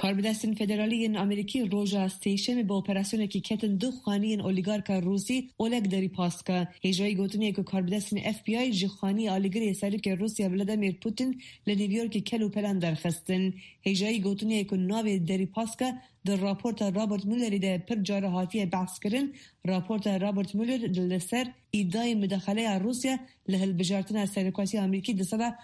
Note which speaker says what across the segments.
Speaker 1: کاربدستن فدرالی امریکی روژا سیشم با اپراسیون که کتن دو خانی اولیگارک روسی اولگ دری پاسکا هجایی گوتنی که کاربدستن FBI جخانی آلیگری سریک روسیا ولادیمیر پوتین لنیویورک کلو پلان درخستن هجایی گوتنی که ناو دری پاسکا در راپورت رابرت مولر ده پر جاره هاتی بحث کرن. راپورت رابرت مولر لسر ایدای مداخله روسیا لهل بجارتن سرکواسی امریکی در سال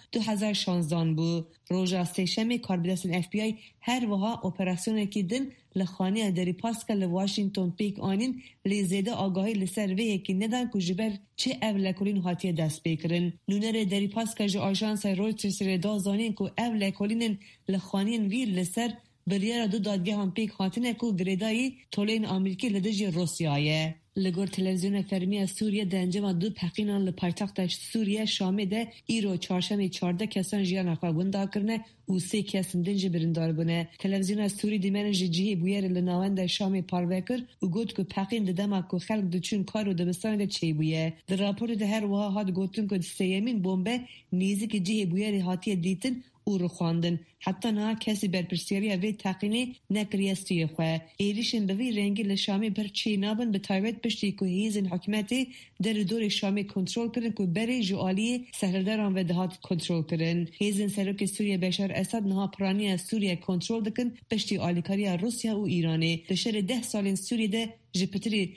Speaker 1: 2016 بود. روژا سیشم کاربدستن FBI هر وها اپراسیون که دن لخانه دری پاسکا لواشنگتن پیک آنین لیزیده آگاهی لسر وی که ندن که جبر چه اولکولین هاتی دست بکرن. نونر دری پاسکا جو آژانس رویترز دازانین که اولکولین لخانین ویر لسر بریار دو دادگاه هم پیک خاطنه که گریدایی طولین امریکی لدجی روسیایه. لگور تلویزیون فرمی سوریه ده انجام دو پقینان لپایتخت سوریه شامه ده ایرو چهارشنبه 14 کسان جیان اخوا وندا کرنه و 3 کسان دنج برندار بونه. تلویزیون سوری دیمن جیه بویر لناوند شام پاروکر و گفت که پقین ده دما که خلق دچون کارو دبستان ده چی بویه. در راپور ده هر وها هات گفتن که سیمین بمب نیزی که جیه بویر هاتی دیتن او رو خواندن. حتی نه کسی برپرسیاری اوی تقینی نکریستی خواه. ایریشن بوی رنگی لشامی بر چی نابن به تایوت پشتی که هیزن حکمتی در دور شامی کنترول کرن که بری جوالی سهرداران و دهات کنترل کرن. هیزن سروک سوریه بشار اسد نها پرانی سوریه کنترل دکن پشتی آلیکاری روسیا و ایرانی. دشر 10 سالین سوریه ده جپتری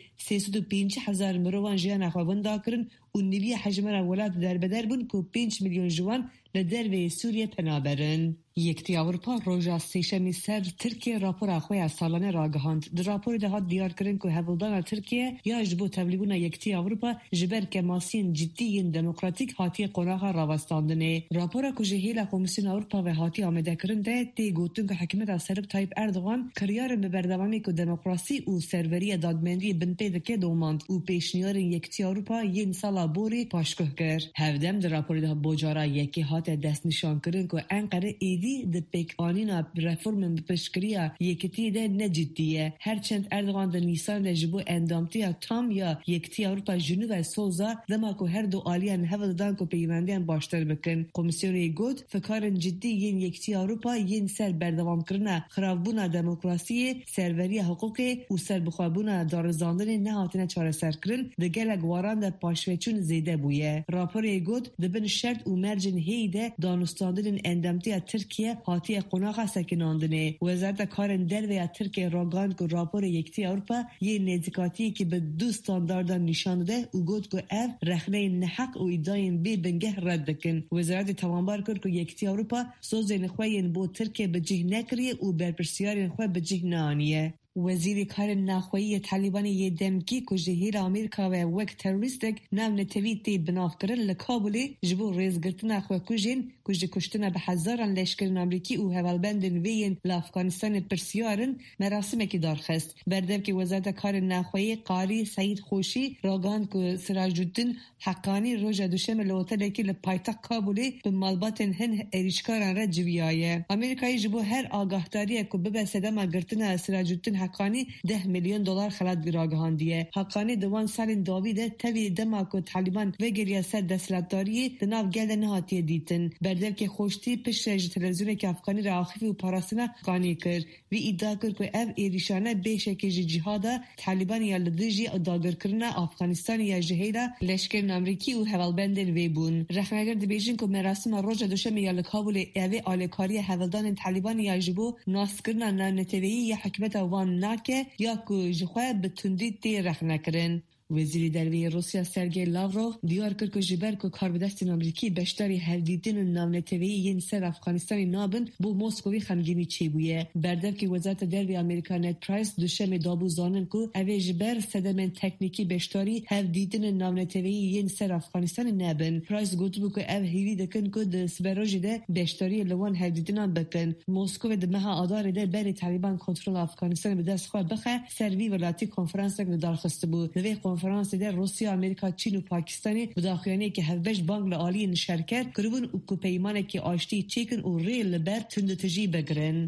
Speaker 1: 305,000 مروان جیان اخوان داکرن و نوی حجم را ولاد در بدر بون که 5 میلیون جوان لدر و سوریه پنابرن. یکتی اروپا روژا سیشمی سر ترکیه راپور اخوی سالانه را گهاند. در راپور ده هات دیار کرن که هفلدان ترکیه یا جبو تبلیغون یکتی اروپا جبر که ماسین جدی دموکراتیک هاتی قناغ راوستاندنه. راپور که جهیل کمیسیون اروپا و هاتی آمده کرن ده تی گوتن که حکمت سرب تایپ اردوغان کریار به بردوامی که دموکراسی و سروری دادمندی بنپیده که دوماند و پیشنیار یکتی اروپا ین سالا بوری پاشکه کرد. هفدم در راپور ده بوجارا یکی هات دست نشان کرن که انقره ایدی د پیک آنینا رفرم بپشکریا یکتی ده نجدیه. هرچند اردوغان در نیسان ده جبو اندامتی تام یا یکتی اروپا جنوب و سوزا دما که هر دو آلیان هفل دان که پیوندیان باشتر بکن. کمیسیونی گود فکارن جدی ین یکتی اروپا ین سر بردوام کرنه خرابونا دموکراسی سروری حقوقی و سر بخوابونا دارزاندن نهاتنه چاره سر کرن ده گلگ واران ده پاشوچون زیده بویه. راپور گود ده بن شرط و مرجن هیده دانستاندن اندامتی ترکیه هاتی قناغ سکناندنه. وزارت کارن در و ترکیه راگاند که راپور یکتی اروپا یه نزدیکاتی که به دو استانداردان نشان ده و گفت که اف رخنه نحق و ایداین بی بنگه رد کن. وزارت توانبار کرد که یکتی اروپا سوز نخواه با ترکیه به جه نکریه و برپرسیار نخواه به جه نانیه. وزیر کار ناخوایی طالبان یه دمکی که جهیر امریکا و وک تروریستک نام نتویتی بناف کرد لکابلی جبو ریزگرتن اخواه کجین کجی کشتن به هزاران لشکر امریکی و حوالبندن وین لافغانستان پرسیارن مراسم که دارخست. بردم که وزارت کار ناخوایی قاری سعید خوشی راگاند که سراج الدین حقانی روز دوشنبه لوتل که لپایتخت کابلی به مالباتن هن اریشکاران را جویایه. امریکایی جبو هر آگاهداری که به صدام گرتن سراج الدین حقانی 10 میلیون دلار خلات گراگهاندیه. حقانی دوان سالین داویده تاوی دما که طالبان وگریا سر دستلاتداری دناو گل نهاتی دیتن. بردم که خوشتی پشت رژ تلویزیون که افغانی را آخفی و پاراسنا قانی کرد و ادعا کرد که اف ایریشانه بیشک جهادا طالبان یا لدجی داگر کرنا افغانستان یا جهیدا لشکر امریکی و حوالبندن وی بون. رخنگر دبیجن که مراسم روز دوشنبه یا لکابل اوی آلکاری حوالدان طالبان یا جبو ناس کرنا نانتوی یا حکمت وان ناکه یا که جخواه به تندی تی رخ نکرن. وزیر دروی روسیا سرگئی لاوروف دیار کرد که جبر که کاربدستان امریکی بشتاری هردیدن نامنتوی ین سر افغانستانی نابن بو موسکوی خمگینی چی بویه. بردم که وزارت دروی امریکا نت پرایس دوشنبه دابو زانن که اوی جبر صدمن تکنیکی بشتاری هردیدن نامنتوی ین سر افغانستان نابن. پرایس گوت بو که او هیوی دکن که دسبروژی ده بشتاری لوان هردیدنان بکن. موسکو دمها آدار ده بری طالبان کنترل افغانستان به دست خواه بخه سروی ولاتی کنفرانس تک دارخست بود. کنفرانس در روسیا، امریکا، چین و پاکستانی مداخله‌ای که هفبش بانک عالی شرکت کردن و که پیمانی که آشتی چیکن و ریل بر تندتجی بگرن.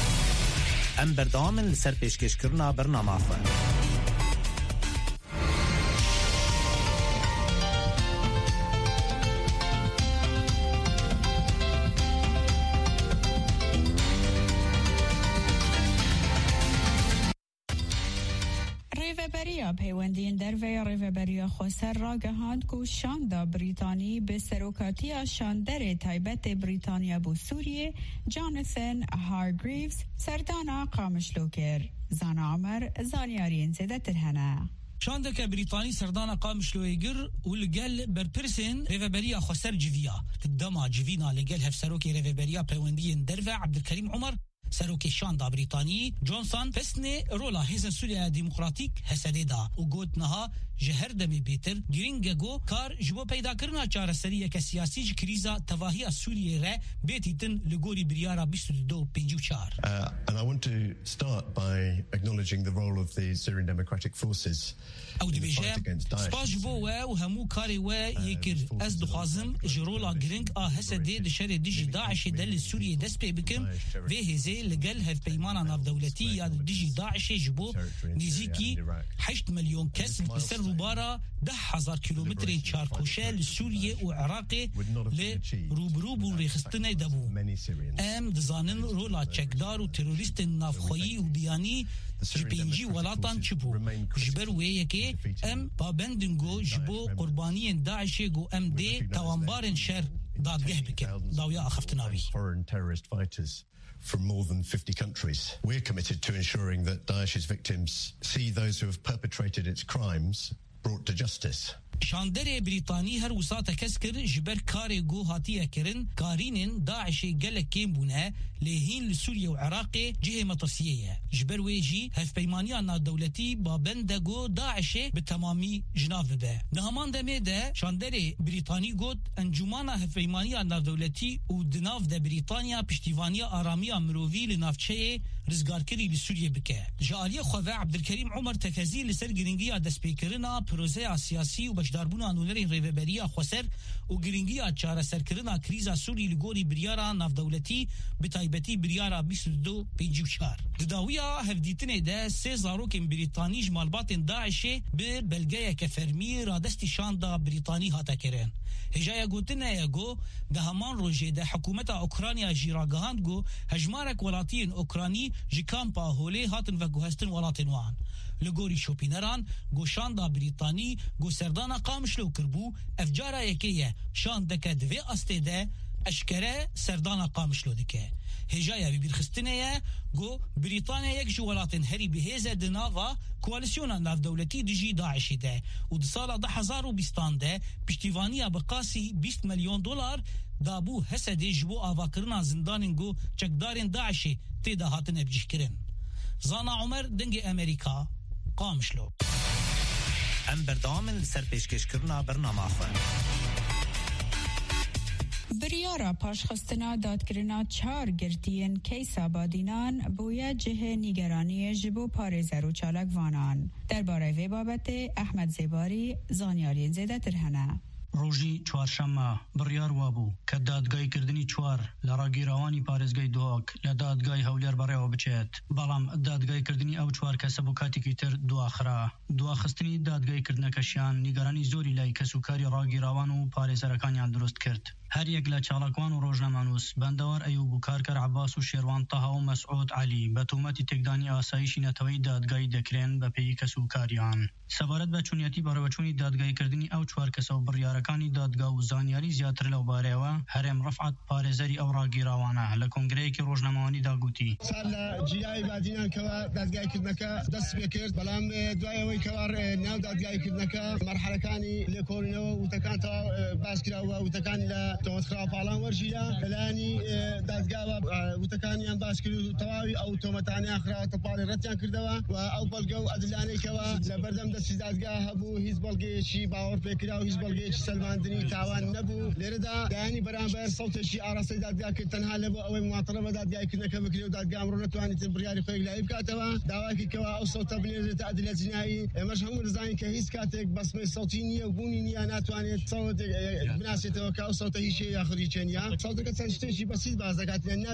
Speaker 2: ام بردامن لسر پیشکش کردن برنامه آخر.
Speaker 3: بریا پیوندین در وی ریوبریا خوسر را گهاند کو شاندا بریتانی به سروکاتی شاندر تایبت بریتانیا بو سوریه جانسن هارگریوز سردانا قامشلوکر زانا عمر زانیارین زیده ترهنه
Speaker 4: شاندك بريطاني سردانا قامش لويجر ولقال بربرسن ريفابريا خسر جيفيا قدما جيفينا لقال هفسروكي ريفابريا بيوندين درفع عبد الكريم عمر سروكي شاندا بريطاني جونسون بسني رولا هيزن سوريا ديمقراطيك هسديدا وقوتنها جهر دمي بيتر جرينجاغو كار جبو پیدا کرنا چاره سريه كسياسي كريزا تواهي سوريا را بيتيتن لغوري بريارا 2254
Speaker 5: and I want to start by acknowledging the role of the Syrian Democratic Forces
Speaker 4: او دي بيجا سباش بو وهمو كاري يكر از دخازم جرولا جرينج هسدي دشر ديجي داعش دل سوريا دس بكم وهزي لقال هف بيمانا ناف دولتي يا ديجي داعش جبو نزيكي 8 مليون كس بسر روبارا 10,000 كيلومتر شاركوشة لسوريا وعراقي لروبروبو ريخستنا دبو ام دزانن رولا تشكدار وتيروريست نافخوي وبياني جبينجي ولاتان چبو جبر ويكي ام بابندنگو جبو قربانيين داعشي جو ام دي توانبارن شر دادگه بكن داويا اخفتناوي
Speaker 5: from more than 50 countries. We're committed to ensuring that Daesh's victims see those who have perpetrated its crimes brought to justice.
Speaker 4: شاندر بريطاني هر وساطة كسكر جبر كاري جو هاتية كرن كارينين داعشي قلق كيم بونه لهين لسوريا وعراقي جهة مطرسية جبر ويجي هف بيمانيانا دولتي بابندگو داعشي بتمامي جناف به نهمان دمي ده شاندر بريطاني قد انجمانا هف بيمانيانا دولتي ودناف ده بريطانيا پشتیوانيا آراميا مروفي لنافچه رزگاركري لسوريا بكه جالية خواه عبد الكريم عمر تكازي لسر گرنگيا دسپیکرنا پروزه سياسي و بشداربونا نولرين ريفابريا خوسر و گرنگيا چاره سرکرنا کریزا سوري لگوري بريارا ناف دولتي بتايبتي بريارا 2254 دداويا هفديتنه ده 3 زاروكين بريطاني جمالباتن داعشي ببلگايا كفرمي رادستي شاندا بريطاني هاتا كرن هجايا قوتنا ياغو ده همان روجه ده حكومتا اوكرانيا جيراغاهاند گو هجمارك ولاتين اوكراني جي كامبا هولي هاتن و گوهستن ولاتين وان لگوری شوپینران گو شاندا بریتانی گو سردانا قامشلو کربو افجارا یکیه شاندکه دوی استیده اشکره سردانا قامشلو دکه هجایا بی برخستنه گو بریتانیا یک جوالاتن هری بهیزه دناوا کوالسیونا ناف دولتی دجی داعشی ده و دسالا 2020 ده پشتیوانیا بقاسی 20 مليون دولار دابو هسده جبو آواکرنا زندانین گو چکدارین داعشی تیده هاتن ابجیش کرن زانا عمر دنگ امریکا قامشلو
Speaker 2: ام بردامن لسر پیشکشکرنا برنامه خواه
Speaker 3: بریارا پاشخستنا دادگرنا 4 گرتین کیسا بادینان بویا جه نیگرانی جبو پارزر و چالک وانان درباره وی بابت احمد زیباری زانیارین زیده ترهنه
Speaker 6: روژی چوارشنبه بڕیار وابوو کە دادگای کردنی چوار لە ڕاگیراوانی پارێزگای دۆک لە دادگای هەولێر بەڕێوە بچێت بەڵام دادگای کردنی ئەو چوار کەسە بۆ کاتێکی تر دواخرا دواخستنی دادگای کردنەکەشیان نیگەرانی زۆری لای کەسوکاری ڕاگیراوان و پارێزەرەکانیان دروست کرد هەر یەک لە چاڵکوان و ڕۆژنەمانووس بەندەوار ئەیوب و کارکەر عەباس و شێروان تەها و مەسعود عەلی بە تۆمەتی تێکدانی ئاسایشی نەتەوەی دادگای دەکرێن بە پێی کەسوکاریان سەبارەت بە چوونەتی بەڕێوەچوونی دادگای کردنی ئەو چوار کەسە و بڕیارەکانی دادگا و زانیاری زیاتر لەو بارەیەوە هەرێم ڕەفعەت پارێزەری ئەو ڕاگیراوانە لە کۆنگرەیەکی ڕۆژنەمەوانیدا گوتی
Speaker 7: سال لە جیای بادینان کەوا دادگایکردنەکە دەست پێ کرد بەڵام دوایەوەی کەوا ناو دادگایکردنەکە مەرحەلەکانی لێکۆڵینەوە وتەکانتەوە باس کراوە وتەکان لە تۆمەتخراوە پاڵان وەرژیرا لەلایانی دادگاوە وتەکانیان باس کرد و تەواوی ئەو تۆمەتانیان خراوەتە پاڵی ڕەتیان کردەوە و ئەو بەڵگە و ئەدلانەیەکەوە لە بەردەم دەستی دادگا هەبوو هیچ بەڵگەیەکی باوەڕ پێکرا و هیچ بەڵگەیەکی سەلماندنی تاوان نەبوو لێرەدا دایانی بەرامبەر سەوتێکی ئاڕاستەی دادگا کرد تەنها لەبوو ئەوەی مواطنە بە دادگایکردنەکە بکرێ و دادگا ئەمڕۆ نەتوانێت بڕیاری خۆی لای بکاتەوە داواکی کەوا ئەو سەوتە بنێرێتە ئەدلە جنایی ئێمەش هەموو دەزانین کە هیچ کاتێک بەسمەی سەوتی نییە و بوونی نییە ناتوانێت سەوتێک بناسێتەوە کە ئەو سەوتە هیچ یاخودی چێنیا سەوتەکە چەند شتێکی بەسیط باز دەکات نابێتێت بە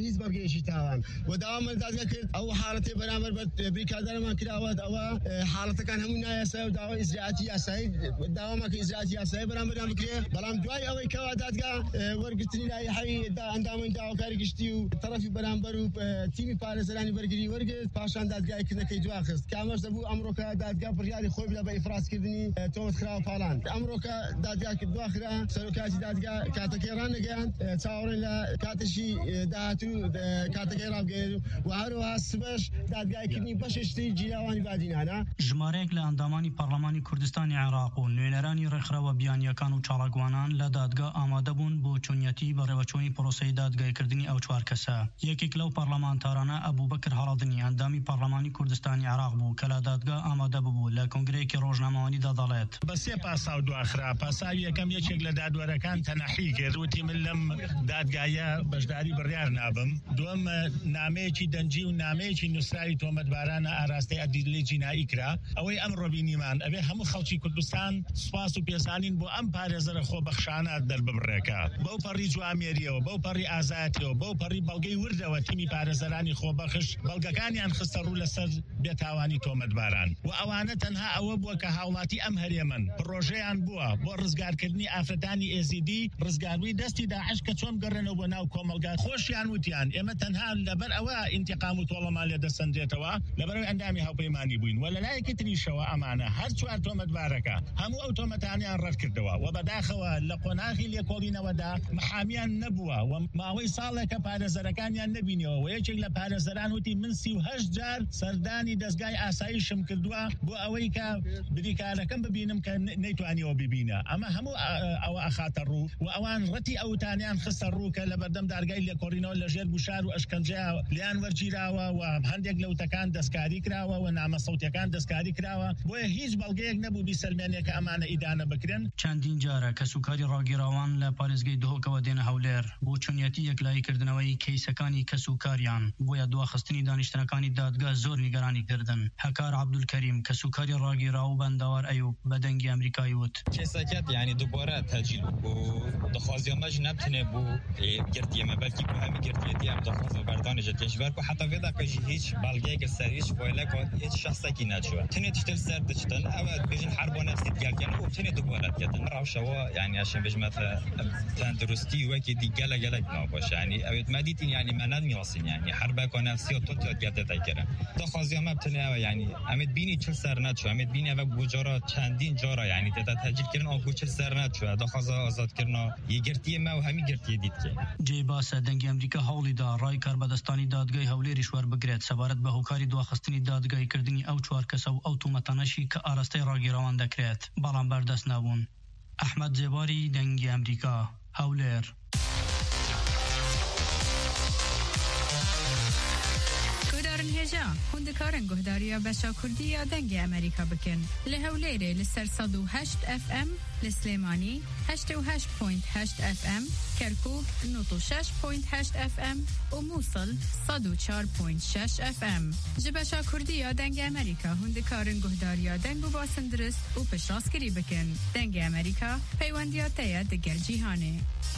Speaker 7: هیچ بەڵگەیەکی تاوان و داوام دادگا کرد ئەو حاڵەتی بەرامبەر بریکادەرمان کراوە ئەوە حاڵەتەکان هەموو نایاسا و داوای ئیجراعاتی یاسایی داوامەکە ئیجراعاتی یاسایی بەرامبەران بکرێ بەڵام دوای ئەوەی کەوا دادگا وەرگرتنی لایحەی ئەندامەی داواکاری گشتی و طرفی بەرامبەر و تیمی پارێزەرانی وەرگری وەرگرت پاشان دادگایکردنەکەی دواخست کامەش دەبوو ئەمڕۆکە دادگا بڕیاری خۆی بدە بە ئیفرازکردنی تۆمەتخراوە پاڵان ئەمڕۆکە دادگا دواخرا سەرۆکاتی دادگا کاتەکەی ڕانەگەیاند چاوەڕێن لە کاتشی داهاتوو کاتەکەی ڕابگەێت و هەروەها سبەش دادگایکردنی بەششتی جیراوانی بادینانە
Speaker 6: ژمارەیەک لە ئەندامانی پەرلەمانی کوردستانی عێراق و نوێنەرانی ڕێکخراوە بیانیەکان و چاڵاکوانان لە دادگا ئامادە بوون بۆ چۆنیەتی بەڕێوەچۆنی پرۆسەی دادگایکردنی ئەو چوار کەسە یەکێک لەو پەرلەمانتارانە ئەبوبەکر هەڵەدنی ئەندامی پەرلەمانی کوردستانی عێراق بوو کە لە دادگا ئامادە ببوو لە کۆنگرەیەکی ڕۆژنامەوانی دەدەڵێت
Speaker 8: بە سێ پاساو دواخرا پاساوی یەکەم یەکێک لە دادوەرەکان تەنەحی کرد وتی من لەم دادگایە بەشداری بڕیار نابم دووەم نامەیەکی دەنجی و نامەیەکی نووسراوی تۆمەتبارانە ئاراستەی ئەدیلەی جینایی کرا ئەوەی ئەم ڕۆبینیمان ئەبێ هەموو خەڵکی کوردستان سوپاس و پێزانین بۆ ئەم پارێزەرە خۆبەخشانە دەرببڕێکە بەو پەڕی جوامێریەوە بەو پەڕی ئازاتیەوە بەو پەڕی بەڵگەی وردەوە تیمی پارێزەرانی خۆبەخش بەڵگەکانیان خستە ڕوو لەسەر بێتاوانی تۆمەتباران و ئەوانە تەنها ئەوە بووە کە هاوڵاتی ئەم هەرێمن پڕۆژەیان بووە بۆ ڕزگارکردنی ئافرەتانی ئێزیدی ڕزگاروی دەستی داعش کە چۆن گەڕێنەوە بۆ ناو کۆمەلگا خۆشیان وتیان ئێمە تەنها لەبەر ئەوە ئینتیقام و تۆڵەمان لێ دەسەنجێتەوە لەبەرەوەی ئەندامی هاوپەیمانی بووین و لەلایەکی تریشەوە ئەمانە هەر چوار تۆمەتبارەکە هەموو ئەو تۆمەتانیان ڕەت کردەوە و بەداخەوە لە قۆناغی لێکۆڵینەوەدا محامیان نەبووە و ماوەی ساڵێکە پارێزەرەکانیان نەبینەوە و یەکێک لە پارێزەران وتی من 38 جار سەردانی دەستگای ئاسایشم کردووە بۆ ئەوەی کە بریکارەکەم ببینم کە نەیتوانیەوە ببینە ئەمە هەموو ئەوە ئەخاتە ڕوو و ئەوان ڕەتی ئەوتانیان خستە ڕوو کە لە بەردەم دارگای لێکۆڕینەوە لە ژێر گوشار و ئەشکەنجەیە لیان وەرگیراوە و هەندێک لەوتەکان دەستکاری کراوە و نامەسەوتیەکان دەستکاری کراوە بۆیە هیچ بەڵگەیەک نەبوو بیسەلمێنێکە ئەمانە ئیدانە بکرێن
Speaker 6: چەندین جارە کە سوکاری ڕاگیراوان لە پارێزگای دهۆکەوە دێنە هەولێر بۆ چۆنیەتی یەکلاییکردنەوەی کەیسەکانی کەسوکاریان بۆیە دواخستنی دانیشتنەکانی دادگا زۆر نیگەرانی کردن هەکار عەبدولکەریم کە سوکاری ڕاگیراو بەنداوار ئەیوب بە دەنگی ئەمریکایی وت
Speaker 9: کێسەکەت یعنی دووبارە تەجیل بوو دەخوازیەمەش نەبتنێ بوو گرتیەمە بەلکی بۆ هەمی گرتیەتی ئەم دەخواز بەردانێژە تێژبەر و حتا وێداکەژی هیچ بەڵگەیەکە سەریش بۆیلەک هیچ شخصێکی ناچوە تنێت تشتر سەر دەچتن ئەوە بێژن حرب بۆ نەفسی دیگەلکەن و تنێت دووبارە دێتن ڕاوشەوە یعنی ئەشێن بێژمەتە تەندروستی وەکی دی گەلە ناوبەش یعنی ئەوێت مەدیتین یعنی مەناد میواسین یعنی حربەکە نەفسی و تۆت گەتەتای کردن دەخوازیەمە بتنێەوە یعنی ئەمێت بینی چل سەر ناچوە ئەمێت بینی ئەوە بۆجارە چەندین جارە یعنی تێتا تەجیلکردن ئەو بۆ چل سەر ناچوە دەخوازە ئازادکردنەوە یەگرتیەمە و هەمی گرتیە دیتکە
Speaker 6: جێ باسە دەنگی ئەمریکا هەوڵیدا ڕای کاربەدەستانی دادگای هەولێریش وەربگرێت سەبارەت بە هۆکاری دواخستنی دادگایکردنی ئەو چوار کەسە و ئەو تومەتانەشی کە ئاراستەی ڕاگیراوان دەکرێت بەڵام بەردەست نابوون ئەحمەد جێباری دەنگی ئەمریکا هەولێر
Speaker 3: هێژا هوندەکارن گۆهداریە بەشا کوردی یا دەنگی ئەمریکا بکەن لە هەولێرێ لەسەر 108 FM لە سلێمانی 88.8 FM کەرکوک 96.8 FM و مووسڵ 104.6 FM ji بەشا کوردی یا دەنگی ئەمریکا هوندەکارن گۆهداریە دەنگ و باسندرست و پشتڕاستکردی بکەن دەنگی ئەمریکا پەیوەندیاتەیە دەگەل جیهانێ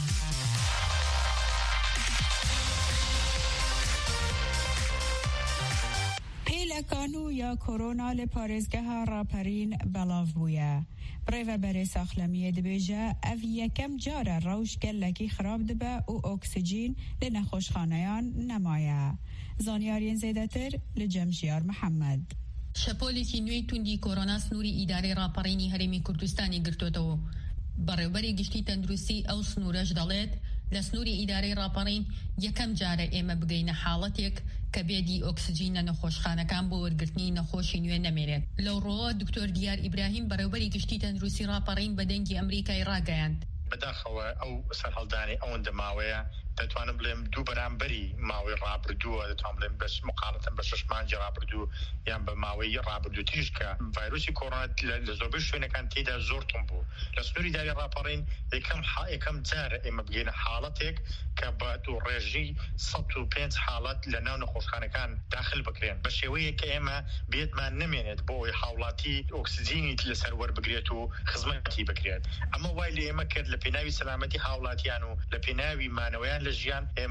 Speaker 3: پێلەکانو یا کۆرۆنا لە پارێزگەها ڕاپەرین بەڵاو بووە. ڕێڤەبەرێ ساخلەمیە دەبێژە ئەڤ یەکەم جارە ڕەوش گەلێکی خراپ دەبە و ئۆکسجین لە نەخۆشخانەیان نەمایە. زانیاریان زێدەتر لە جەمژیار محەممەد.
Speaker 10: شەپۆلێکی نوێی توندی کۆرۆنا سنووری ئیدارەی ڕاپەڕینی هەرێمی کوردستانی گرتوتەوە. بەڕێوەبەری گشتی تەندروستی ئەو سنوورەش دەڵێت لە سنووری ئیدارەی ڕاپەڕین یەکەم جارە ئێمە بگەینە حاڵەتێک کە بێدی ئۆکسجینە نەخۆشخانەکان بۆ وەرگرتنی نەخۆشی نوێ نەمێنێت. لەو ڕۆوە دکتۆر دیار ئیبراهیم بەڕێوەبەری گشتی تەندروستی ڕاپەڕین بە دەنگی ئەمریکای ڕاگەیاند.
Speaker 11: بەداخەوە ئەو سەرهەڵدانی ئەوەندە ماوەیە دەتوانم بڵێم دوو بەرامبەری ماوەی ڕابردووە دەتوانم بڵێم بەس مقالەتەن بە 6 مانگی ڕابردوو یان بە ماوەی ڕابردوو تریش کە ڤایرۆسی کۆڕۆنا لە زۆربەی شوێنەکان تێدا زۆر تون بوو. لە سنووری داری ڕاپەڕین یەکەم جارە ئێمە بگەینە حاڵەتێک کە بە دوو ڕێژی 105 حاڵەت لە ناو نەخۆشخانەکان داخل بکرێن بە شێوەیە کە ئێمە بێتمان نەمێنێت بۆ ئەوەی هاوڵاتی ئۆکسجینی لەسەر وەربگرێت و خزمەتی بکرێت. ئەمە وای لە ئێمە کرد لە پێناوی سەلامەتی هاوڵاتیان و لە پێناوی مانەوەیان لە ژیان ئێمە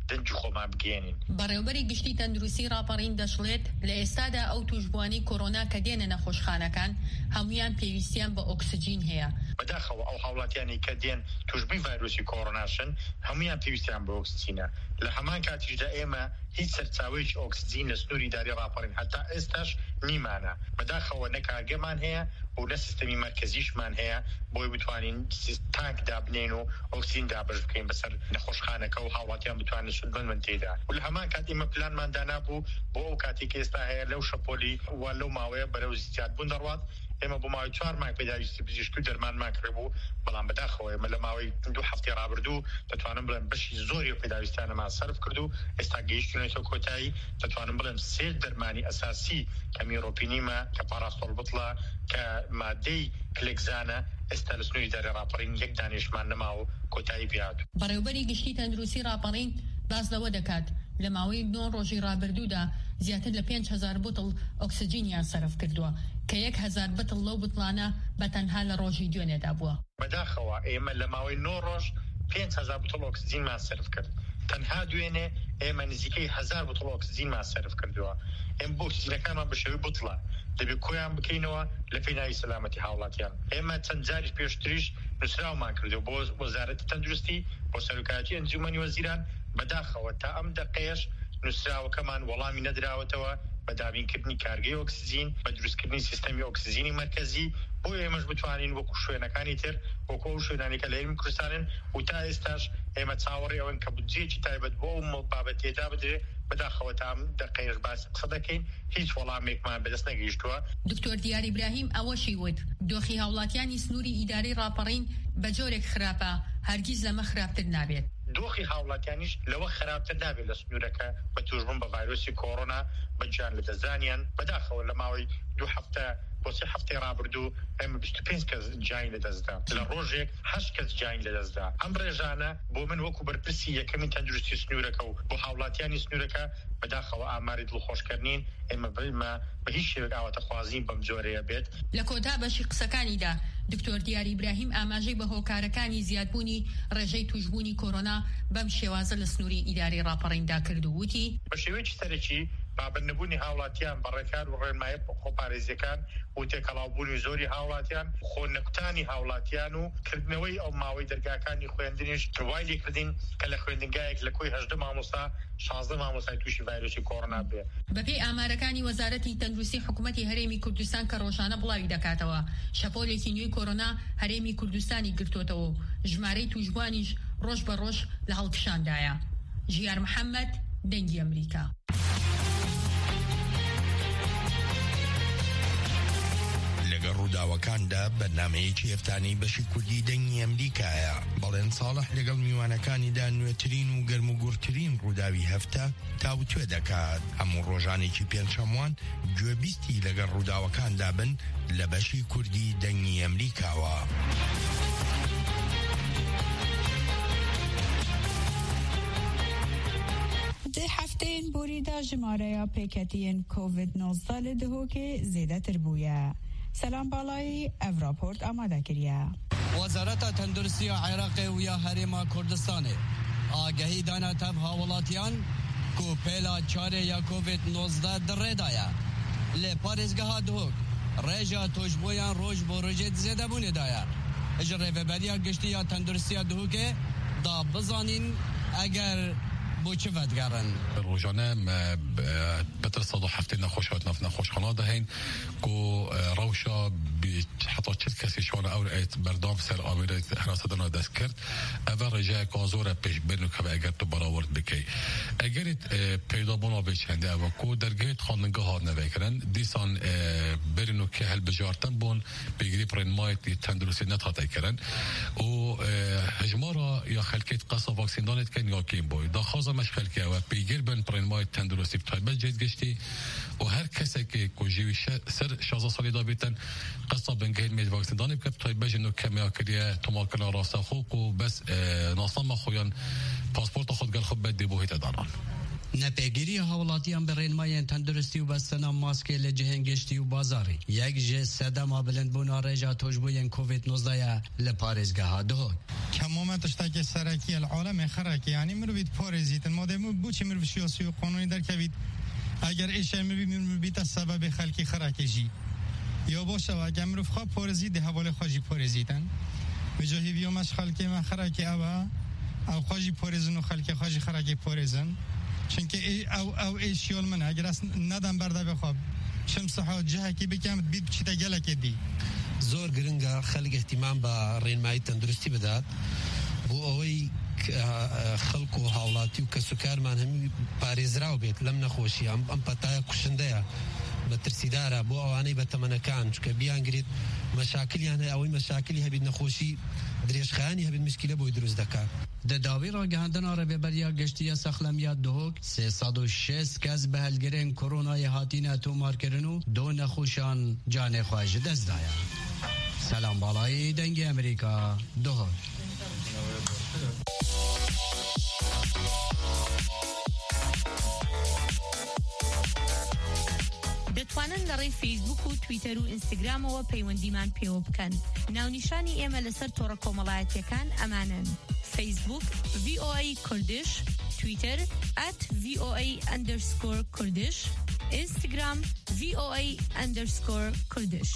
Speaker 11: دەنجی خۆمان بگەێنین.
Speaker 10: بەڕێوەبەری گشتی تەندروستی راپەڕین دەشڵێت لە ئێستادا ئەو توشبوانی کۆرۆنا کە دێنە نەخۆشخانەکان هەمویان پێویستیان بە ئۆکسجین هەیە.
Speaker 11: بەداخەوە ئەو هاوڵاتیانی کە دێن توشبووی ڤایرۆسی کۆرۆناشن هەمویان پێویستیان بە ئۆکسجینە. لە هەمان کاتیشدا ئێمە هیچ سەرچاوەیەکی ئۆکسجین لە سنووری داری راپەڕین هەتا ئێستاش نیمانە. بەداخەوە نە کارگەمان هەیە و نە سیستەمی مەرکەزیشمان هەیە بۆی بتوانین تانک دابنێن و ئۆکسجین دابش بکەین بەسەر نەخۆشخانەکە و هاوڵاتیان بتوانن سودمەند تێدا. و لە هەمان کات ئێمە پلانمان دانابوو بۆ ئەو کاتێک ئێستا هەیە لەو شەپۆلی وا لەو ماوەیە بەرەو زیادبوون دەڕوات. ئێمە بۆ ماوەی 4 مانگ پێداویستی پزیشکی و دەرمانمان کڕبوو، بەڵام بەداخەوە ئێمە لە ماوەی 2 هەفتەی ڕابردوو دەتوانم بڵێم بەشی زۆری پێداویستانەمان سەرف کرد و ئێستا گەیشتونەوە کۆتایی دەتوانم بڵێم 3 دەرمانی ئەساسی کە میرۆپینیمە، کە پاراستۆل بتڵە، کە مادەی کلێکزانە ئێستا لە سنووری داری راپەڕین یەک دانیشمان نەما و کۆتایی پێهات.
Speaker 10: بەڕێوەبەری گشتی تەندروستی راپەڕین باس لەوە دەکات لە ماوەی 9 ڕۆژی ڕابردوودا زیاتر لە 5,000 بوتڵ ئۆکسجینیان سەرف کردووە کە 1,000 بوتڵ لەو بوتڵانە بەتەنها لە ڕۆژی دوێنێدا بووە.
Speaker 11: بەداخەوە ئێمە لە ماوەی 9 ڕۆژ 5,000 بوتڵ ئۆکسجینمان سەرف کرد. تەنها دوێنێ ئێمە نزیکەی 1,000 بوتڵ ئۆکسجینمان سەرف کردووە. ئێمە بۆ ئۆکسجینەکانمان بە شێوەی بوتڵە دەبێت کۆیان بکەینەوە لە پێناوی سەلامەتی هاوڵاتیان. ئێمە چەند جاری پێشتریش نووسراومان کردو بۆ وەزارەتی تەندروستی بۆ سەرۆکایەتی ئەنجومەنی وەزیران. بەداخەوە تا ئەم دقەیەش نووسراوەکەمان وەڵامی نەدراوەتەوە بە دابینکردنی کارگەی ئۆکسجین، بە دروستکردنی سیستەمی ئۆکسجینی مەرکەزی بۆ ئێمەش بتوانین وەکو شوێنەکانی تر وەکو ئەو شوێنانی کە لە هێرمی کوردستانن و تا ئێستاش ئێمە چاوەڕێ ئەوەن کە بودجەیەکی تایبەت بۆ ئەو بابەت تێدا بدرێت. بەداخەوە تا ئەم دقەیەش باس قسە دەکەین هیچ وەڵامێکمان بەدەست نەگەیشتووە.
Speaker 10: دکتۆر دیار ئیبراهیم ئەوەشی وت دۆخی هاوڵاتیانی سنووری ئیدارەی راپەڕین بە جۆرێک خراپە، هەرگیز لەمە خراپتر نابێت.
Speaker 11: دۆخی هاوڵاتیانیش لەوە خراپتر نابێت لە سنوورەکە بە توشبوون بە ڤایرۆسی کۆرۆنا بە گیان لە دەستدانیان. بەداخەوە لە ماوەی 2 هەفتە بۆ 3 هەفتەی ڕابردوو ئێمە 25 کەس گیانی لەدەستدا، لە ڕۆژێک 8 کەس گیانی لەدەستدا. ئەم ڕێژانە بۆ من وەکو بەرپرسی یەکەمین تەندروستی سنوورەکە و بۆ هاوڵاتیانی سنوورەکە بەداخەوە ئاماری دڵخۆشکردنین ئێمە بە هیچ شێوەیەک ئاواتەخوازیم بەم جۆرەیە بێت.
Speaker 10: لە کۆتا بەشی قسەکانیدا دکتۆر دیار ئیبراهیم ئاماژەی بە هۆکارەکانی زیادبوونی ڕێژەی توشبوونی کۆرۆنا بەم شێوازە لە سنووری ئیدارەی راپەڕیندا کرد و وتی
Speaker 11: بە شێوەیەکی سەرەکی بابەتنەبوونی هاوڵاتیان بە ڕێکار و ڕێنمایە خۆپارێزیەکان و تێکەڵاوبوونی زۆری هاوڵاتیان، خۆنەکوتانی هاوڵاتیان و کردنەوەی ئەو ماوەی دەرگاکانی خوێندنیش ڕوای لێکردین کە لە خوێندنگایەک لە کۆی 18 مامۆستا 16 مامۆستای تووشی ڤایرۆسی کۆرۆنا بێ.
Speaker 10: بەپێی ئامارەکانی وەزارەتی تەندروستی حکوومەتی هەرێمی کوردستان کە ڕۆژانە بڵاوی دەکاتەوە شەپۆلێکی نوێی کۆرۆنا هەرێمی کوردستانی گرتوتەوە، ژمارەی توشبوانیش ڕۆژ بە ڕۆژ لە هەڵکشاندایە. ژیار محەممەد، دەنگی ئەمریکا.
Speaker 12: لەگەڵ ڕووداوەکاندا بەرنامەیەکی هەفتانەی بەشی کوردی دەنگی ئەمریکایە. بەڵێن ساڵح لەگەڵ میوانەکانیدا نوێترین و گەرم و گورترین ڕووداوی هەفتە تاوتوێ دەکات. هەموو ڕۆژانێکی پێنجشەموان گوێبیستی لەگەڵ ڕووداوەکاندا بن لە بەشی کوردی دەنگی ئەمریکاوە.
Speaker 3: هەفتەیەن بۆریدا ژمارەیە پێکەتیان کۆڤید-19 لە دهۆکێ زێدەتر بووە. سەلام باڵایی ئەڤ راپۆرت ئامادەکریە.
Speaker 13: وەزارەتە تەندروستی عێراقی و یا هەرێما کوردستانê ئاگەهی دانا تەv هاوڵاتیان ku pêla çarê ya COVID-19 di rêda ye. Lê parêzgeha dihok rêja tojboyan roj bo rojê di zêdebûnê da ye. Ji rêveberiya giştî ya tenduristiya dihokê da bizanîn eger بۆ چ ڤەدگەڕن
Speaker 14: ڕۆژانە بەتر 100 نەخۆشات ناف نەخۆشخانە دەهێن کو ڕەوشە حتا چ کەسیشانە ئەو بەردام سەر ئامێرە هەراسەدەنا دەست کرد ئەڤە ڕێژەیەکا زۆرە پێشبرن و کەوە ئەگەر تو بەراورد بکەی ئەگەریت پەیدابوونا بێچەندە ئەوە کو دەرگەیت خاننگەها نەڤێکردن دیسان برن و کە هەلبژارتن بوون بێگری پڕێنمایەتی تەندروستی نەتاتەکردن و هەژمارە یا خەلکێت قەسە ڤاکسیندانێت کەن یا کیم بۆی داخوازە مەشخەلکە و پێگیر بن پڕێنمایەت تەندروستی تایبەت جێت گەشتی و هەر کەسێکی کوژیوی سەر 16 ساڵی دابێتن قەسە بنگهێن مێت ڤاکسیندانی بکە تایبەت و کەمیاکریە تۆماکردنا ڕاستەخۆک و بەس ناسنامە خۆیان پاسپۆرتە خۆت گەل خۆ بەدێ بۆ هێتە دانان
Speaker 13: نەپێگیری هاوڵاتیان بەڕێنمایان تەندروستی و بەستەنا ماسکێ لە جەهێنگشتی و بازاری یەک ژێ سەدەما بلندبوونا ڕێژا تۆشببوویان کۆڤید-19 لە پارێزگەها دهۆک
Speaker 15: كمامة تشتكي سركي العالم خرك يعني مرويد بارزيت المادام بوشي مروي سياسي وقانوني در كبيد اگر ایش مروی بیت سبب خلقی خرکجی یا باشه و اگر مروف خواه پارزید حواله خواجی پارزیدن به جاهی بیامش خلقی من خرکی او خواجی پارزن و خلقی خواجی خرکی پارزن چونکه او ایشیال من اگر اصلا ندم برده بخواب شمس حال جهه کی بکم بید چی تا گلک دی
Speaker 16: زور گرنگا خلق اهتمام با رینمایی تندرستی بداد بو اوی خلق و حاولاتی و کسوکار من همی پارێزراو بێت لەم نەخۆشی ئەم پەتایە کوشندەیە بە ترسیدارە بۆ ئەوانەی بەتەمەنەکان چکە بیانگرێت مەشاکلیان هەیە ئەوەی مەشاکلی هەبێت نەخۆشی درێژخایانی هەبێت مشکلە بۆی دروست دەکات.
Speaker 13: داوی ڕاگەهاندنا ڕێبەریا گەشتیە سەخلەمیە دهۆک 306 کەس بە هەلگرێن کۆرۆنای هاتینە تۆمارکردن و دۆ نەخۆشیان جانێ خۆش دەستدایە. سەلام باڵایی دەنگی ئەمریکا دهۆک.
Speaker 17: دەتوانن لەڕێی فیسبوک و تویتەر و ئینستاگرامەوە پەیوەندیمان پێوە بکەن. ناونیشانی ئێمە لەسەر تۆڕە کۆمەڵایەتیەکان ئەمانن: فیسبوک VOA کوردش، تویتەر @VOA_کوردش، ئینستاگرام VOA_کوردش.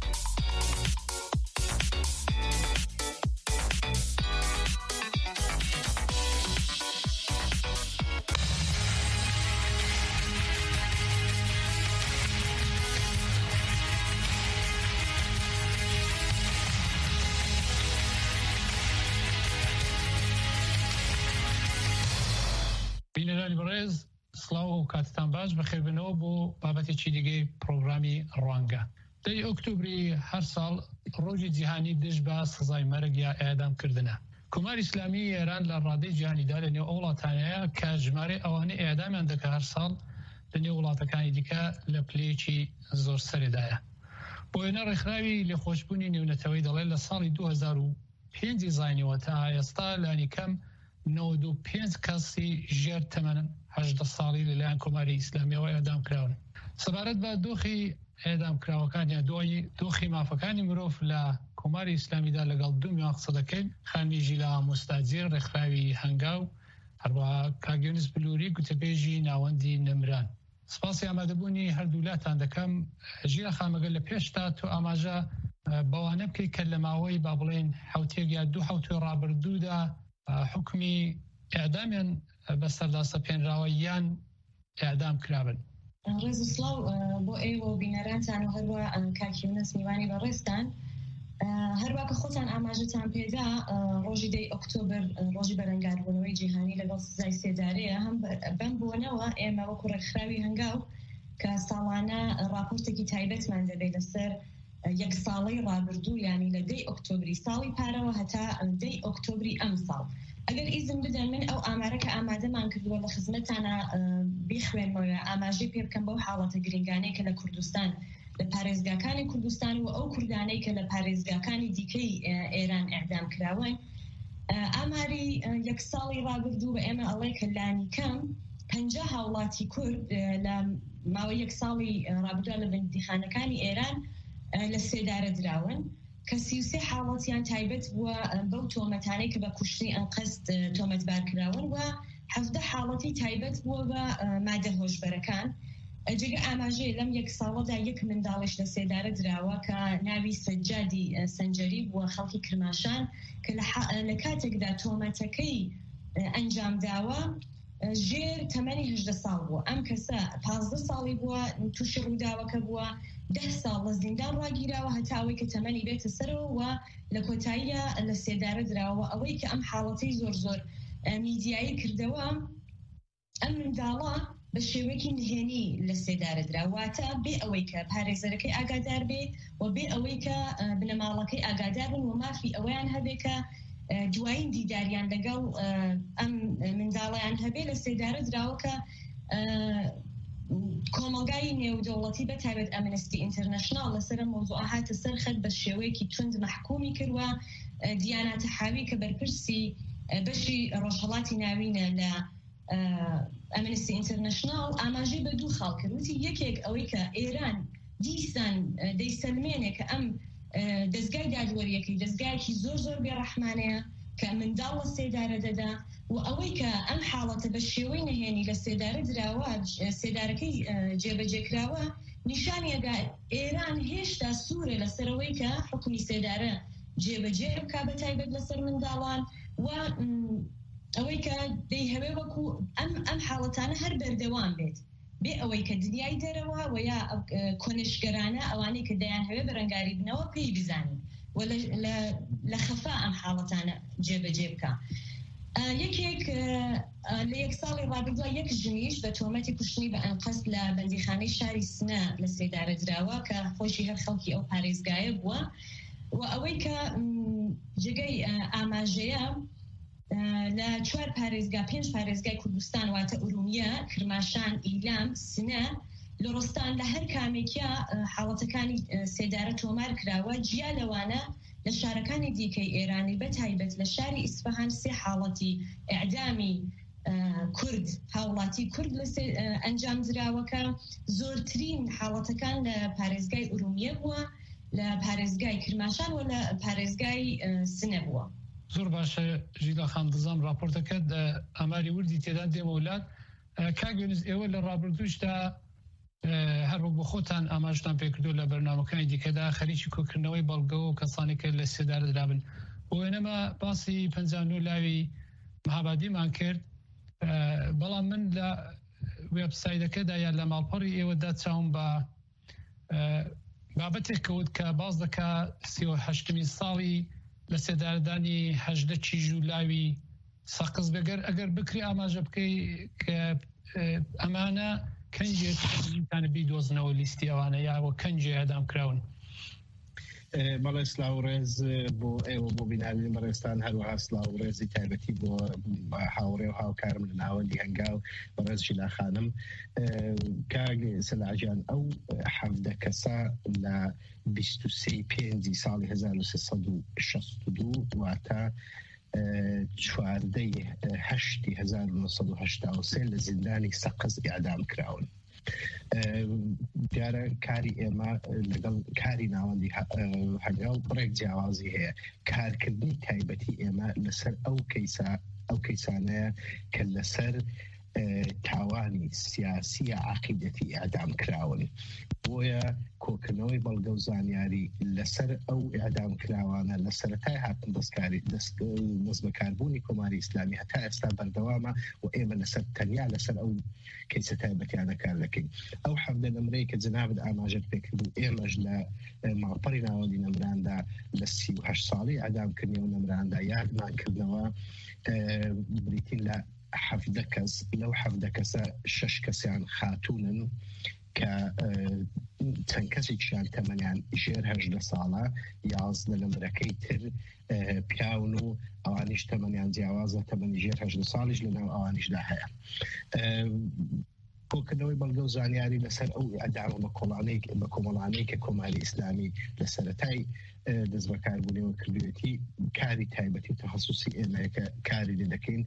Speaker 18: بینەرانی بەڕێز سڵاو و کاتتان باش بەخێربنەوە بۆ بابەتێکی دیگەی پرۆگرامی ڕوانگە. 10 ئۆکتۆبری هەر ساڵ ڕۆژی جیهانی دژ بە سزای مەرگ یا ئێعدامکردنە. کۆماری ئیسلامی ئێران لە ڕادەی جیهانیدا لە نێو وڵاتانەیە کە ژمارەی ئەوانەی ئێعدامیان دەکە هەر ساڵ لە نێو وڵاتەکانی دیکە لە پلەیەکی زۆر سەرێدایە. بۆ وێنە ڕێکخراوی لێخۆشبوونی نێونەتەوەی دەڵێت لە ساڵی 2005 زاینەوە تا ئێستا لانی کەم 95 کەسی ژێر تەمەن 18 ساڵی لەلایەن کۆماری ئیسلامیەوە ئێعدام کراون. سەبارەت بە دۆخی ئێعدامکراوەکان یا دۆخی مافەکانی مرۆڤ لە کۆماری ئیسلامیدا لەگەڵ دوو میوان قسە دەکەین. خانمیژی لە مۆستاجیر ڕێکخراوی هەنگاو، هەروەها کاگیۆنس بلووری گوتەبێژی ناوەندی نەمران. سپاسی ئامادەبوونی هەردوولاتان دەکەم. ژیرە خامەگەل لە پێشتا تۆ ئاماژە بەوانە بکەیت کە لە ماوەی با بڵێن حوتێک یا دوو حوتێ ڕابردوودا حکمی ئێعدامیان بەسەردا سەپێنراوە یان ئێعدام کرابن.
Speaker 19: ڕێز و سڵاو بۆ ئێوە و بینەرانتان و هەروە کاکیونس میوانی بەڕێستان. هەروەکە خۆتان ئاماژتان پێدا ڕۆژی 10 ئۆکتۆبر ڕۆژی بەرەنگاربوونەوەی جیهانی لەگەڵ سزای سێدارەیە. هەم بەم بوونەوە ئێمە وەکو ڕێکخراوی هەنگاو کە ساڵانە راپۆرتێکی تایبەتمان دەبێت لەسەر یەک ساڵەی ڕابردوو ینی لە 10 ئۆکتۆبری ساڵی پارەوە هەتا 10 ئۆکتۆبری ئەم ساڵ. ئەگەر ئیزن بدەن من ئەو ئامارەکە ئامادەمان کردووە لە خزمەتانە بیخوێنمەوە ئاماژەی پێ بکەم بەو حاڵەتە گرنگانەی کە لە کوردستان لە پارێزگاکانی کوردستان و ئەو کوردانەی کە لە پارێزگاکانی دیکەی ئێران ئێعدام کراون. ئاماری یەک ساڵی ڕابردوو بە ئێمە ئەڵێ کە لانی کەم 50 هاوڵاتی کورد لە ماوەی یەک ساڵی ڕابردووە لە بەندیخانەکانی ئێران لە سێدارە دراون کە 33 حاڵەتیان تایبەت بووە بەو تۆمەتانەی کە بە کوشتنی ئەنقەست تۆمەتبار کراون و 17 حاڵەتی تایبەت بووە بە مادە هۆشبەرەکان. جگە ئاماژەیە لەم یەک ساڵەدا یەک منداڵش لە سێدارە دراوە کە ناوی سەجادی سەنجەری بووە خەڵکی کرماشان کە لە کاتێکدا تۆمەتەکەی ئەنجام داوە ژێر تەمەنی 18 ساڵ بووە. ئەم کەسە 15 ساڵی بووە تووشی ڕووداوەکە بووە 10 ساڵ لە زیندان ڕاگیراوە هەتاوەی کە تەمەنی بێتە سەرەوە و لە کۆتاییە لە سێدارە دراوە. ئەوەی کە ئەم حاڵەتی زۆر میدیایی کردەوە ئەم منداڵە بە شێوەیەکی نهێنی لە سێدارە دراواتە بێ ئەوەی کە پارێزەرەکەی ئاگادار بێ و بێ ئەوەی کە بنەماڵەکەی ئاگادار بن و مافی ئەوەیان هەبێ کە دوایین دیداریان لەگەڵ ئەم منداڵیان هەبێ لە سێدارە دراوە کە کۆمەلگای نێودەوڵەتی بە تایبەت ئەمنستی ئینتەرنەشنال لەسەر مۆزوع هاتە سەرخەت بە شێوەیەکی تند محکومی کردوە. دیانە تەحاوی کە بەرپرسی بەشی ڕۆژهەڵاتی ناوینە لە ئەمنستی ئینتەرنەشنال ئاماژەی بە دوو خاڵ کردوتی. یەکێک ئەوەی کە ئێران دیسان دەیسەلمێنێ کە ئەم دەستگای دادوەریەکەی دەستگایەکی زۆر بێڕەحمانەیە کە منداڵ لە سێدارە دەدا و ئەوەی کە ئەم حاڵەتە بە شێوەی نهێنی لە سێدارە دراوە سێدارەکەی جێبەجێکراوە نیشانیەگا ئێران هێشتا سوورە لەسەرەوەی کە حکومی سێدارە جێبەجێ بکا بە تایبەت لەسەر منداڵان و ئەوەی کە دەیهەوێ وەکو ئەم حاڵەتانە هەر بەردەوام بێت بێ ئەوەی کە دنیای دەرەوە و یا کۆنشگەرانە ئەوانەی کە دەیان هەوێ بەرەنگاری بنەوە پێی بزانن و لە خەفا ئەم حاڵەتانە جێبەجێ بکە. یەکێک لە یەک ساڵی ڕابردووە یەک ژنیش بە تۆمەتی کوشتنی بە ئەنقەست لە بەندیخانەی شاری سنە لە سێدارە دراوە کە خۆشی هەر خەڵکی ئەو پارێزگایە بووە و ئەوەی کە جگەی ئاماژەیە لە 4 پارێزگا 5 پارێزگای کوردستان واتە ئورومیە، کرماشان، ئیلام، سنە، لۆڕستان لە هەر کامێکیە حاڵەتەکانی سێدارە تۆمار کراوە. جیا لەوانە لە شارەکانی دیکەی ئێرانی بە تایبەت لە شاری ئیسفەهان 3 حاڵەتی ئیعدامی کورد هاوڵاتی کورد لە ئەنجام دراوەکە. زۆرترین حاڵەتەکان لە پارێزگای ئورومیە بووە، لە پارێزگای کرماشان و لە پارێزگای سنە بووە.
Speaker 18: زۆر باشە ژیلا خان، دزام راپۆرتەکەت ئەماری وردی تێدا دێمە وڵات. کاگوێنز ئێوە لە ڕابردووشدا هەر وەک بە خۆتان ئاماژتان پێکردو لە بەرنامەکانی دیکەدا خەریکی کۆکردنەوەی بەڵگەوە و کەسانێکە لە سێدارە درابن. بۆ وێنەمە باسی 59 لاوی مەهابادیمان کرد، بەڵام من لە وێبسایدەکەدا یا لە ماڵپەڕی ئێوەدا چاوم بە بابەتێک کەوت کە باز دەکا 38مین ساڵی لە سێداردانی 18 جولاوی سەقز بەگەر ئەگەر بکری ئاماژە بکەی کە ئەمانە کەنجێتانە بیدۆزنەوە لیستی ئەوانە یاوە کەنجێ ئەدام کراون.
Speaker 20: بەڵێ سلااو ڕێز بۆ ئێوە بۆ بیناوی بەڕێستان هەروەها سلااو ڕێزی تایبەتی بۆ هاوڕێ و هاوکارم لە ناوەندی هەنگاو بەڕێز ژیلا خانم. کاگ سەلاجان ئەو 17 کەسە لە 23 پێنجی ساڵی 1362 واتە 14 هەشتی 1983 لە زیندانی سەقز ئیعدام کراون. دیارە کاری ئێمە لەگەڵ کاری ناوەندی هەنگاو بڕێک جیاوازی هەیە. کارکردنی تایبەتی ئێمە لەسەر ئەو کەیسانەیە کە لەسەر تاوانی سیاسی عقیدەتی ئیعدام کراون. بۆیە کۆکردنەوەی بەڵگە و زانیاری لەسەر ئەو ئیعدام کراوانە لە سەرەتای هاتن دەست بەکاربوونی کۆماری ئیسلامی هەتا ئێستا بەردەوامە و ئێمە لەسەر تەنیا لەسەر ئەو کەیسە تایبەتیانە کار دەکەین. ئەو 17 نمرەی کە جنابت ئاماژەت پێکردو ئێمەش لە ماڵپەڕی ناوەندی نەمراندا لە 38 ساڵی ئیعدامکردنی و نەمراندا یادمانکردنەوە بریتین لە 17 کەس. لەو 17 کەسە 6 کەسیان خاتونن کە چەند کەسێکیان تەمەنیان ژێر 18 ساڵە، 11 لە نمرەکەی تر پیاون و ئەوانیش تەمەنیان جیاوازە، تەمەنی ژێر 18 ساڵیش لەناو ئەوانیشدا هەیە. کۆکردنەوەی بەڵگە و زانیاری لەسەر ئەو ئەدام بە کۆمەڵانەی کە کۆماری ئیسلامی لە سەرەتای دەست بەکاربوونەوە کردوێتی کاری تایبەتی و تەخەسوسی ئێمەیەکە کاری لێ دەکەین.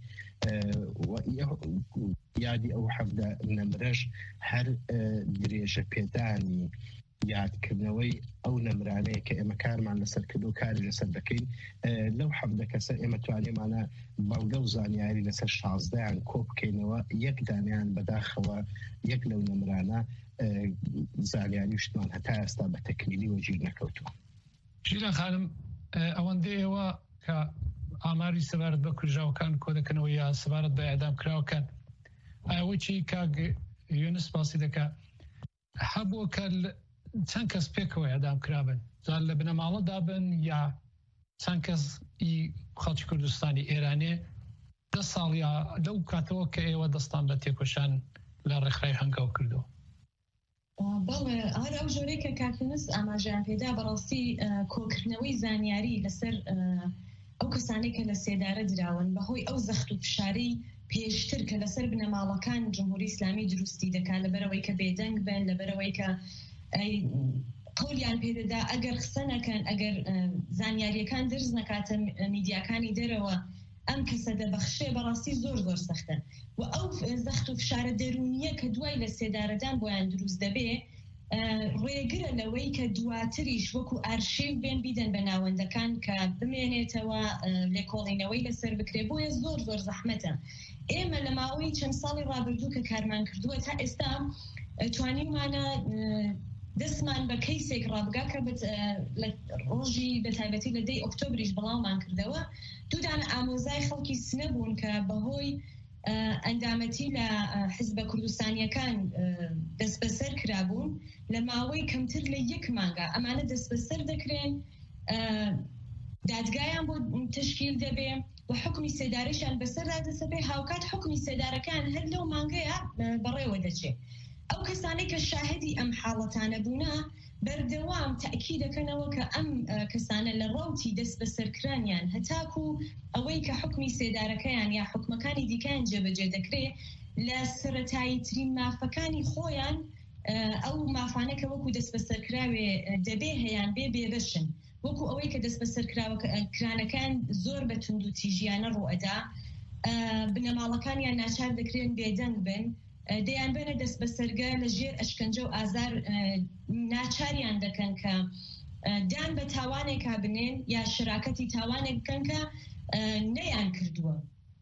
Speaker 20: یادی ئەو 17 نەمرەش هەر درێژە پێدانی یادکردنەوەی ئەو نەمرانەیە کە ئێمە کارمان لەسەر کردو و کاری لەسەر دەکەین. لەو 17 کەسە ئێمە توانێمانە بەڵگە و زانیاری لەسەر 16یان کۆ بکەینەوە، یەک دانیان بەداخەوە یەک لەو نەمرانە زانیاری شتمان هەتا ئێستا بە تەکمیلی وەگیر نەکەوتووە.
Speaker 18: ژیلا خانم، ئەوەندەیەوە کە ئاماری سەبارەت بە کوژراوەکان کۆ دەکەنەوە یا سەبارەت بە ئیعدام کراوەکان، ئەوەی کاگ یونس باسی دەکات هەبووە کە چەند کەس پێکەوە ئیعدام کرابن، زان لە بنەماڵەدا بن یا چەند کەس خەڵکی کوردستانی ئێرانێ 10 ساڵ یا لەو کاتەوە کە ئێوە دەستان بە تێکۆشان لە ڕێکخراوی هەنگاو کردو.
Speaker 19: بەڵێ هەر ئەو ژۆرەی کە کاکنس ئاماژیان پێدا بەڕاستی کۆکردنەوەی زانیاری لەسەر ئەو کەسانەی کە لە سێدارە دراون بەهۆی ئەو زەخت و فشاری پێشتر کە لەسەر بنەماڵەکان جمهوری ئیسلامی دروستی دەکات، لەبەرەوەی کە بێدەنگ بن، لەبەرەوەی کە قولیان پێدەدا ئەگەر قسە نەکەن، ئەگەر زانیاریەکان درز نەکاتە میدیاکانی دەرەوە ئەم کەسە دەبەخشێ، بەڕاستی زۆر زۆر سەختە. و ئەو زەخت و فشارە دەرونیە کە دوای لە سێدارەدان بۆیان دروست دەبێ ڕێگرە لەوەی کە دواتریش وەکو ئارشیو بێن بیدەن بە ناوەندەکان کە بمێنێتەوە لێکۆڵینەوەی لەسەر بکرێ بۆیە زۆر زەحمەتە. ئێمە لە ماوەی چەند ساڵی ڕابردوو کە کارمان کردووە تا ئێستا توانیمانە دەستمان بە کەیسێک ڕابگا کە ڕۆژی بەتایبەتی لە 10 ئۆکتۆبریش بەڵاومان کردەوە. دوودانە ئامۆزای خەڵکی سنە بوون کە بەهۆی ئەندامەتی لە حیزبە کوردستانیەکان دەست بەسەر کرابوون لە ماوەی کەمتر لە 1 مانگە ئەمانە دەست بەسەر دەکرێن، دادگایان بۆ تشکیل دەبێ و حکمی سێدارشیان بەسەردا دەسەبێ، هاوکات حکمی سێدارەکان هەر لەو مانگەیە بەڕێوە دەچێت. ئەو کەسانەی کە شاهدی ئەم حاڵەتانە بوونە بەردەوام تاکید دەکەنەوە کە ئەم کەسانە لە ڕەوتی دەست بەسەرکرانیان هەتاکو ئەوەی کە حکمی سێدارەکەیان یا حکمەکانی دیکەیان جێبەجێ دەکرێت لە سەرەتایی ترین مافەکانی خۆیان ئەو مافانە کە وەکو دەست بەسەرکراوێ دەبێ هەیان بێبەشن، وەکو ئەوەی کە دەست بەسەرکرانەکان زۆر بە توند و تیژیانە ڕوئەدا، بنەماڵەکانیان ناچار دەکرێن بێدەنگ بن، دەیان بێنە دەست بەسەرگە لە ژێر ئەشکەنجە و ئازار ناچاریان دەکەن کە دان بە تاوانێکا بنێن یا شراکەتی تاوانێک بکەن کە نەیان کردووە.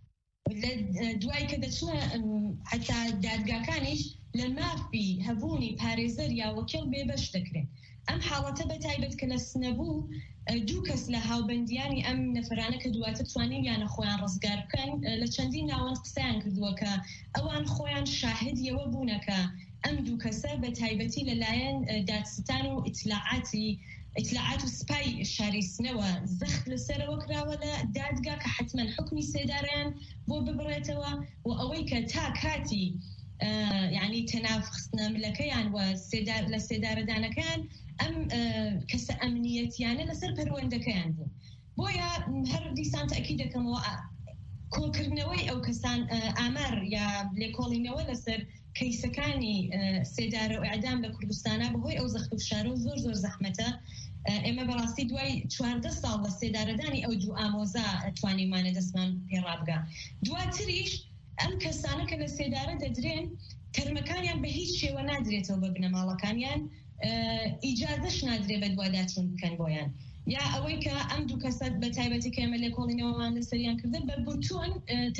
Speaker 19: لە دوای کە دەچنە حتا دادگاکانیش لە مافی هەبوونی پارێزەر یا وەکیل بێبەش دەکرێن. ئەم حاڵەتە بەتایبەت کە لە سنەبوو 2 کەس لە هاوبەندیانی ئەم نەفرانە کە دواتر توانین یانە خۆیان ڕزگار بکەن لە چەندین ناوەند قسەیان کردووە کە ئەوان خۆیان شاهدیەوە بوونەکە ئەم 2 کەسە بەتایبەتی لەلایەن دادستان و ئیتلاعات و سپای شاریسنەوە زەخت لەسەرەوە کراوە لە دادگا کە حتمەن حکمی سێدارەیان بۆ ببڕێتەوە و ئەوەی کە تا کاتی یعنی تەنافخستنە ملەکەیان و لە سێدارەدانەکەیان ئەم کەسە ئەمنیەتیانە لەسەر پەروەندەکەیان بوو. بۆیە هەر دیسان تاکید دەکەمەوە کۆکردنەوەی ئەو کەسان ئامار یا لێکۆڵینەوە لەسەر کەیسەکانی سێدارە و ئەعدام لە کوردستانە بەهۆی ئەو زەخت و فشارە و زۆر زەحمەتە. ئێمە بەڕاستی دوای 14 ساڵ لە سێدارەدانی ئەو 2 ئامۆزا توانیمانە دەستمان پێڕابگا. دواتریش ئەم کەسانە کە لە سێدارە دەدرێن تەرمەکانیان بە هیچ شێوە نادرێتەوە بە بنەماڵەکانیان، ئیجازەش نادرێ بە دوواداچون بکەن بۆیان، یا ئەوەی کە ئەم 2 کەسە بەتایبەتی کە ئێمە لێکۆڵینەوەمان لەسەریان کردن بە بوتون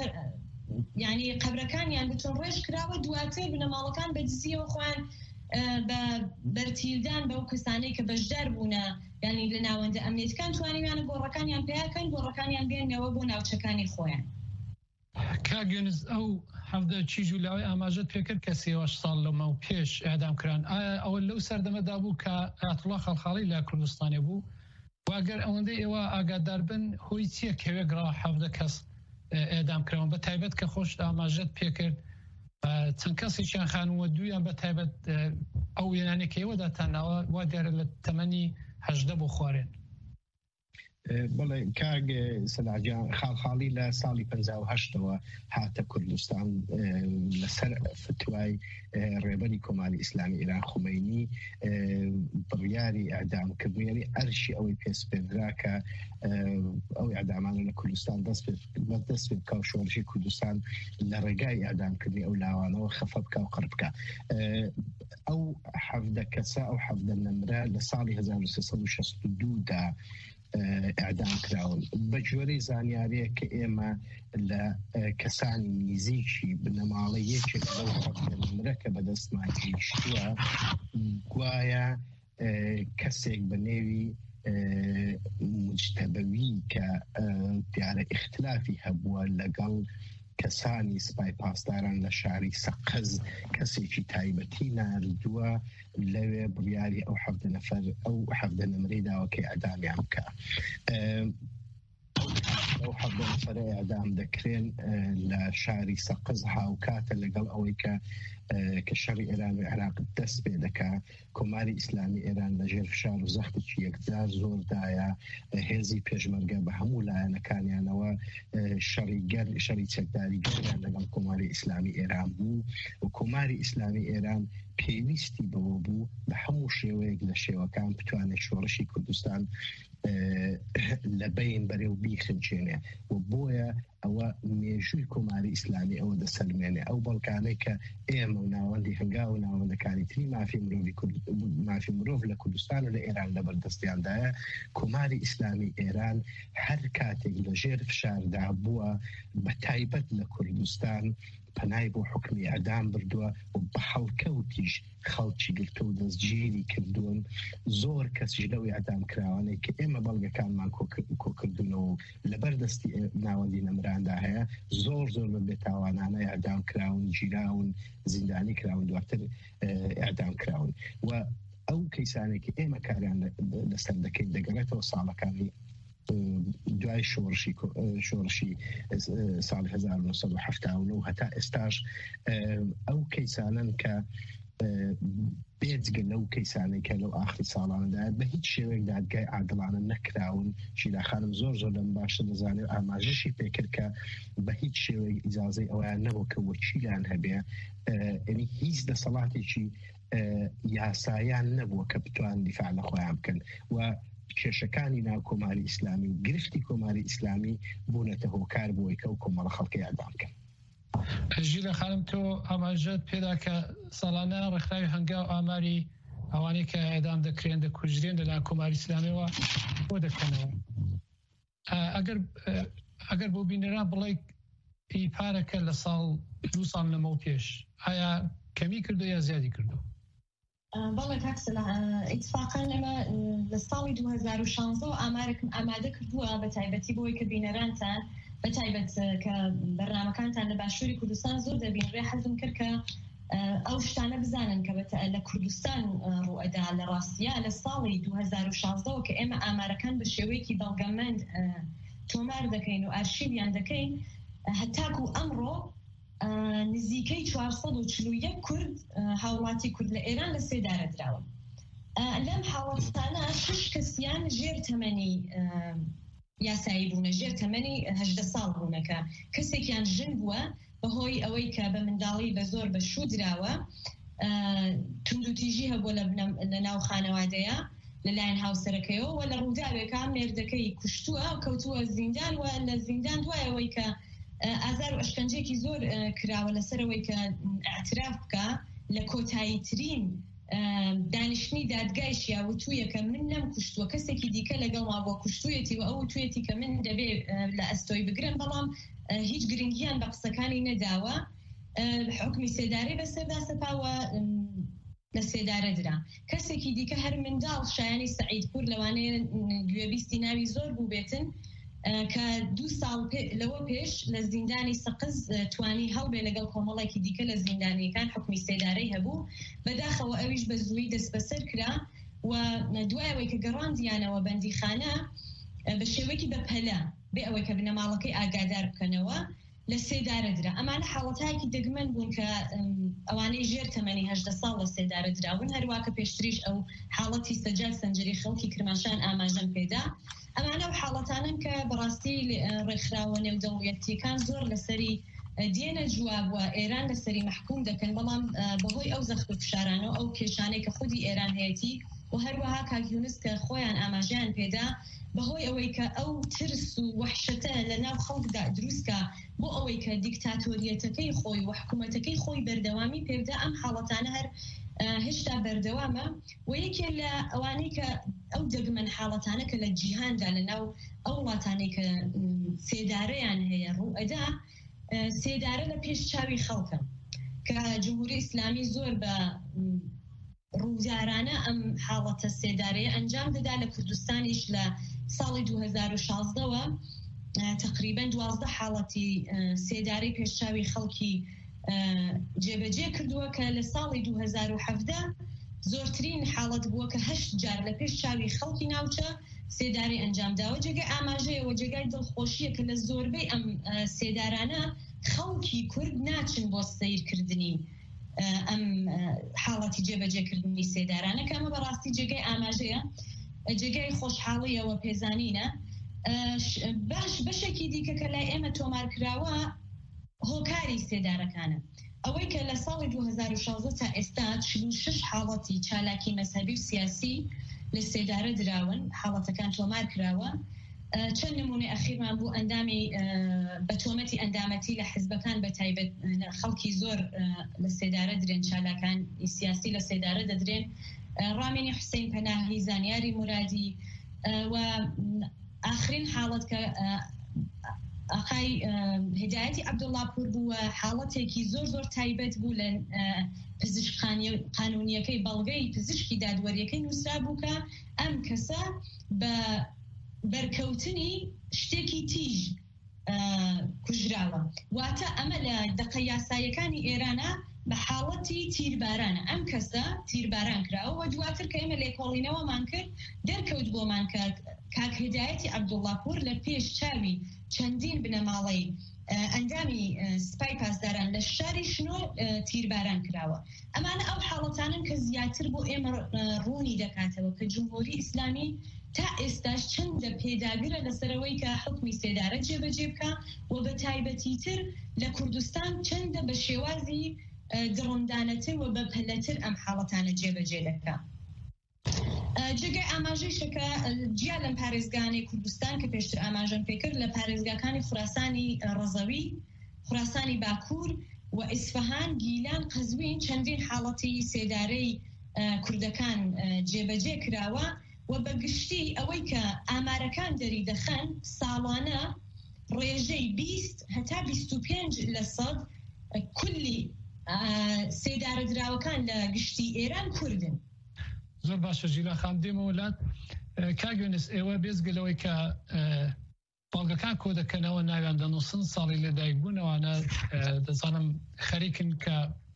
Speaker 19: یعنی قەبرەکانیان بتون ڕێژ کراوە، دواتر بنەماڵەکان بە دزیەوە خۆیان بە بەرتیلدان بەو کەسانەی کە بەشدار بوونە یعنی لە ناوەندە ئەمنیەتەکان توانیمانە گۆڕەکانیان پیاکەن، گۆڕەکانیان بێنەوە بۆ ناوچەکانی خۆیان.
Speaker 18: کاگەنز ئەو هەفتە چیژ و لاوای ئاماژەت پێکرد کە 3 ساڵ لەمە و پێش ئەعدام کران. ئەوە لەو سەردەمەدا بوو کە ئایەتوڵا خەڵخاڵی لە کوردستانێ بوو، واگەر ئەوەندەی ئێوە ئاگادار بن هۆی چییە کەوێگرا 7 کەس ئێدام کراون بە تایبەت کە خۆش ئاماژەت پێکرد چەند کەسێکیان خانووە دویان بە تایبەت ئەو وێنانێکەوەدا تاناوە وا دیارە لە تەمەنی 18 بۆ خوارێن.
Speaker 20: بەڵێ کاگ سەلاجان خاڵخاڵی لە ساڵی 58ەوە هاتە کوردستان لەسەر فتوای ڕێبەری کۆماری ئیسلامی ئێران خومەینی بڕیاری ئەعدامکردنی ئەرشی ئەوەی پێسپێدرا کە ئەوەی ئەعدامانە لە کوردستان دەست پێ بکە و شۆڕشی کوردستان لە ڕێگای ئەعدامکردنی ئەو لاوانەوە خەفە بکە و قڕ بکە. ئەو 7 کەسە ئەو 7 نەمرە لە ساڵی 1362دا ئەعدام کراون بە جۆرەی زانیاریە کە ئێمە لە کەسانی نزیکی بنەماڵە یەکێک لەو نەمرە کە بەدەستمان گەیشتووە گوایە کەسێک بە نێوی مجتەبەوی کە دیارە اختلافی هەبووە لەگەڵ کەسانی سپای پاسداران لە شاری سەقز کەسێکی تایبەتی ناردووە لەوێ بڕیاری ئەو 7 نەفەر ئەو 7 نەمرەی داوە کە ئەعدامیان بکە. ئەو 7 نەفەرە ئەعدام دەکرێن لە شاری سەقز هاوکاتە لەگەڵ ئەوەی کە شەڕی ئێران و عێراق دەست پێ دەکا. کۆماری ئیسلامی ئێران لەژێر فشار و زەختێکی یەکجار زۆردایە، هێزی پێشمەرگە بە هەموو لایەنەکانیانەوە شەڕی چەکداریگەریان لەگەڵ کۆماری ئیسلامی ئێران بوو و کۆماری ئیسلامی ئێران پێویستی بەوە بوو بە هەموو شێوەیەک لە شێوەکان بتوانێت شۆڕشی کوردستان لە بین بەرەو بیخنچێنێ و بۆیە ئەوە مێژووی کۆماری ئیسلامی ئەوە دەسەلمێنێ ئەو بەڵکانەی کە ئێمە و ناوەندی هەنگا و ناوەندەکانی تری مافی مرۆڤ لە کوردستان و لە ئێران لەبەردەستیاندایە کۆماری ئیسلامی ئێران هەر کاتێک لە ژێر فشاردا بووە بە تایبەت لە کوردستان پەنای بۆ حکمی ئەدام بردووە و بە هەڵکەوتیش خەڵکی گرتە و دەستگیری کردوون زۆر کەسیش لەوەی ئەدام کراوانەی کە ئێمە بەڵگەکانمان کۆکردونەوە لەبەر دەستی ناوەندی نەمراندا هەیە زۆر بە بێتاوانانە ئەدام کراون گیراون زیندانی کراون دواتر ئەدام کراون و ئەو کەیسانێکی ئێمە کاریان لەسەر دەکەین دەگەڕێتەوە ساڵەکانی دوای شۆڕشی ساڵی 1970 هەتا ئێستاش ئەو کەیسانن کە بێجگە لەو کەیسانەی کە لەو ئاخری ساڵانەدا بە هیچ شێوەیەک دادگای عادڵانە نەکراون شیلاخانم زۆر لەم باشە دەزانێت ئاماژەشی پێکرد کە بە هیچ شێوەیەک ئیجازەی ئەویان نەبوو کە وەکیلان هەبێ یعنی هیچ دەسەڵاتێکی یاسایان نەبووە کە بتوان دیفاع لە خۆیان بکەن و کێشەکانی ناو کۆماری ئیسلامی و گرفتی کۆماری ئیسلامی بوونەتە هۆکار بۆی کە و کۆمەڵە خەڵکی ئەدام بکەن.
Speaker 18: ژیرە خانم تۆ ئاماژەت پێدا کە ساڵانە ڕێکخراوی هەنگا و ئاماری ئەوانەی کە ئێدام دەکرێن دەکوژرێن لەلایەن کۆماری ئیسلامیەوە بۆ دەکەنەوە ئەگەر بۆ بینەران بڵێ پارەکە لە ساڵ 2 ساڵ لەمەوە پێش ئایا کەمی کردو یا زیادی کردو؟
Speaker 19: بەڵێ کاکسلا ئیتفاقاً ئەمە لە ساڵی 2016 ئامارێکم ئامادە کردووە بە تایبەتی بۆی کە بینەرانتان بە تایبەت کە بەرنامەکانتان لە باشووری کوردستان زۆر دەبینڕێ حەزم کرد کە ئەو شتانە بزانن کە لە کوردستان ڕوئەدا لە ڕاستیە لە ساڵی 2016 کە ئێمە ئامارەکان بە شێوەیەکی بەڵگەمەند تۆمار دەکەین و ئارشیڤیان دەکەین هەتاکو ئەمڕۆ نزیکەی 441 کورد هاوڵاتی کورد لە ئێران لە سێدارە دراوە لەم حاڵەتانە 6 کەسیان ژێر تەمەنی یاسایی بوونە ژێر تەمەنی 18 ساڵ بوونەکە کەسێکیان ژن بووە بەهۆی ئەوەی کە بە منداڵی بە زۆر بە شوو دراوە توندوتیژی هەبووە لە ناو خانەوادەیە لەلایەن هاوسەرەکەیەوە و لە ڕووداوێکە مێردەکەی کوشتووە کەوتووە زیندان و لە زیندان دوایەوەی کە ئازار و ئەشکەنجێکی زۆر کراوە لەسەرەوەی کە ئاعتراف بکە لە کۆتاییترین دانیشتنی دادگایشیا وتوویە کە من نەم کوشتووە کەسێکی دیکە لەگەڵما بۆ کوشتوویەتی و ئەو وتوویەتی کە من دەبێ لە ئەستۆی بگرن بەڵام هیچ گرنگیان بە قسەکانی نەداوە حکمی سێدارەی بەسەردا سەپاوە لە سێدارە درا کەسێکی دیکە هەر منداڵ شایانی سەعیدپور لەوانەیە گوێبیستی ناوی زۆر بوو بێتن کە 2 ساڵ لەوە پێش لە زیندانی سەقز توانی هەڵبێ لەگەڵ کۆمەڵێکی دیکە لە زیندانیەکان حکمی سێدارەی هەبوو بەداخەوە ئەویش بە زووی دەست بەسەر کرا و دوایەوەی کە گەڕاندیانەوە بەندیخانە بە شێوەیەکی بەپەلە بێ ئەوەی کە بنەماڵەکەی ئاگادار بکەنەوە لە سێدارە درا ئەمانە حاڵەتایەکی دەگمەن بوون کە ئەوانەی ژێر تەمەنی 18 ساڵ لە سێدارە دراون هەروواکە پێشتریش ئەو حاڵەتی سەجاد سەنجەری خەڵکی کرماشان ئاماژەم پێدا ئەمانە و حاڵەتانن کە بەڕاستی ڕێکخراوە نێودەوڵەتیەکان زۆر لەسەری دێنە جوابوە ئێران لەسەری محکوم دەکەن بەڵام بەهۆی ئەو زەخت و فشارانە ئەو کێشانەی کە خودی ئێران هەیەی و هەروەها کاکیونس کە خۆیان ئاماژیان پێدا بەهۆی ئەوەی کە ئەو ترس و وحشەتە لە ناو خەڵکدا دروستکە بۆ ئەوەی کە دیکتاتۆریەتەکەی خۆی و حکوومەتەکەی خۆی بەردەوامی پێدا ئەم حاڵەتانە هەر هێشتا بەردەوامە و یەکێ لە ئەوانەی کە ئەو دەگمەن حاڵەتانە کە لە جیهاندا لە ناو ئەو وڵاتانەی کە سێدارەیان هەیە ڕوئەدا سێدارە لە پێش چاوی خەڵکە کە جمهوری ئیسلامی زۆر بە ڕوودارانە ئەم حاڵەتە سێدارەیە ئەنجام دەدا لە کوردستانیش لە ساڵی 2016ەوە تقریبا 12 حاڵەتی سێدارەی پێشچاوی خەڵکی جێبەجێ کردووە کە لە ساڵی 2017 زۆرترین حاڵەت بووە کە 8 جار لە پێش چاوی خەڵکی ناوچە سێداری ئەنجامداوە جێگای ئاماژەیەوە جێگای دڵخۆشیە کە لە زۆربەی ئەم سێدارانە خەڵکی کورد ناچن بۆ سەیرکردنی ئەم حاڵەتی جێبەجێکردنی سێدارانە کە ئەمە بەڕاستی جێگای ئاماژەیە جێگای خۆشحاڵیەوە پێزانینە باش بەشێکی دیکە کە لای ئێمە تۆمارکراوە هۆکاری سێدارەکانە ئەوەی کە لە ساڵی 2016 تا ئێستا 46 حاڵەتی چالاکی مەذهبی و سیاسی لە سێدارە دراون، حاڵەتەکان تۆمار کراوە. چەند نمونە ئەخیرمان بوو ئەندامی بە تۆمەتی ئەندامەتی لە حزبەکان بە تایبەت خەڵکی زۆر لە سێدارە درێن، چالاکان سیاسی لە سێدارە دەدرێن. ڕامێنی حوسێن پەناهی، زانیاری مرادی و ئاخرین حاڵەت کە ئاقای هدایەتی عەبدوڵڵا پور بووە، حاڵەتێکی زۆر تایبەت بوو لە پزیشک قانونیەکەی بەڵگەی پزیشکی دادوەریەکەی نووسرا بوو کە ئەم کەسە بە بەرکەوتنی شتێکی تیژ کوژراوە. واتە ئەمە لە دقە یاساییەکانی ئێرانە بە حاڵەتی تیربارانە، ئەم کەسە تیرباران کراوە و دواتر کە ئێمە لێکۆڵینەوەمان کرد دەرکەوت بۆمان کاک هدایەتی عەبدوڵڵا پور لە پێش چاوی چەندین بنەماڵەی ئەندامی سپای پاسداران لە شاری شنۆ تیرباران کراوە. ئەمانە ئەو حاڵەتانن کە زیاتر بۆ ئێمە ڕوونی دەکاتەوە کە جمهوری ئیسلامی تا ئێستاش چەندە پێداگرە لەسەرەوەی کە حکمی سێدارە جێبەجێ بکە و بە تایبەتی تر لە کوردستان چەندە بە شێوازی گڕۆندانەتر و بە پەلەتر ئەم حاڵەتانە جێبەجێ دەکا. جێگای ئاماژەیشەکە جیا لەم پارێزگانەی کوردستان کە پێشتر ئاماژەم پێکرد لە پارێزگاکانی خوراسانی ڕەزەوی، خوراسانی باکوور و ئیسفەهان، گیلان، قەزوین چەندین حاڵەتی سێدارەی کوردەکان جێبەجێ کراوە و بەگشتی ئەوەی کە ئامارەکان دەری دەخەن ساڵانە ڕێژەی 20 هەتا 25% کولی سێدارە دراوەکان لە گشتی ئێران کوردن.
Speaker 18: زۆر باشە ژیلا خام دێمە وڵات کاگوێنس ئێوە بێزگەلەوەی کە باڵگەکان کۆ دەکەنەوە ناویان دەنووسن ساڵی لەدایک بوونەوەانە دەزانم خەریکن کە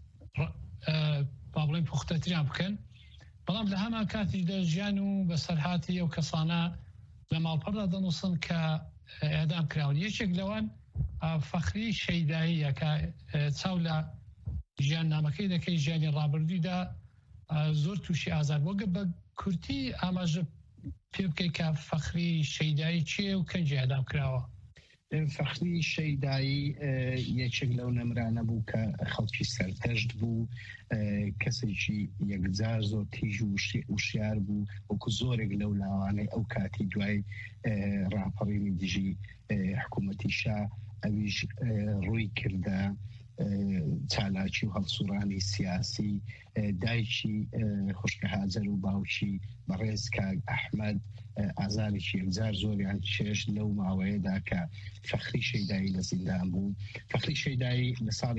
Speaker 18: با بڵێن پوختەتریان بکەن، بەڵام لە هەمان کاتیشدا ژیان و بەسەرهاتی ئەو کەسانە لە ماڵپەڕدا دەنووسن کە ئێدام کراون. یەکێک لەوان فەخری شەیداییە کە چاو لە ژیان نامەکەی دەکەی ژیانی ڕابردوویدا زۆر تووشی ئازار وەگە بە کورتی ئاماژە پێ بکەی کە فەخری شەیدایی چیە و کەنجی ئەدام کراوە؟
Speaker 20: فەخری شەیدایی یەکێک لەو نەمرانە بوو کە خەڵکی سەرتەشت بوو، کەسێکی یەکجار زۆر تیژ و وشیار بوو، وەکو زۆرێک لەو لاوانەی ئەو کاتی دوای ڕاپەڕینی دژی حکوومەتی شا ئەویش ڕووی کردە چالاکی و هەڵسوڕانی سیاسی. دایکی خوشکە هاجەر و باوکی بەڕێز کاک ئەحمەد ئازارێکی یەکجار زۆریان چێش لەو ماوەیەدا کە فەخری شەیدایی لە زیندان بوو. فەخری شەیدایی لە ساڵی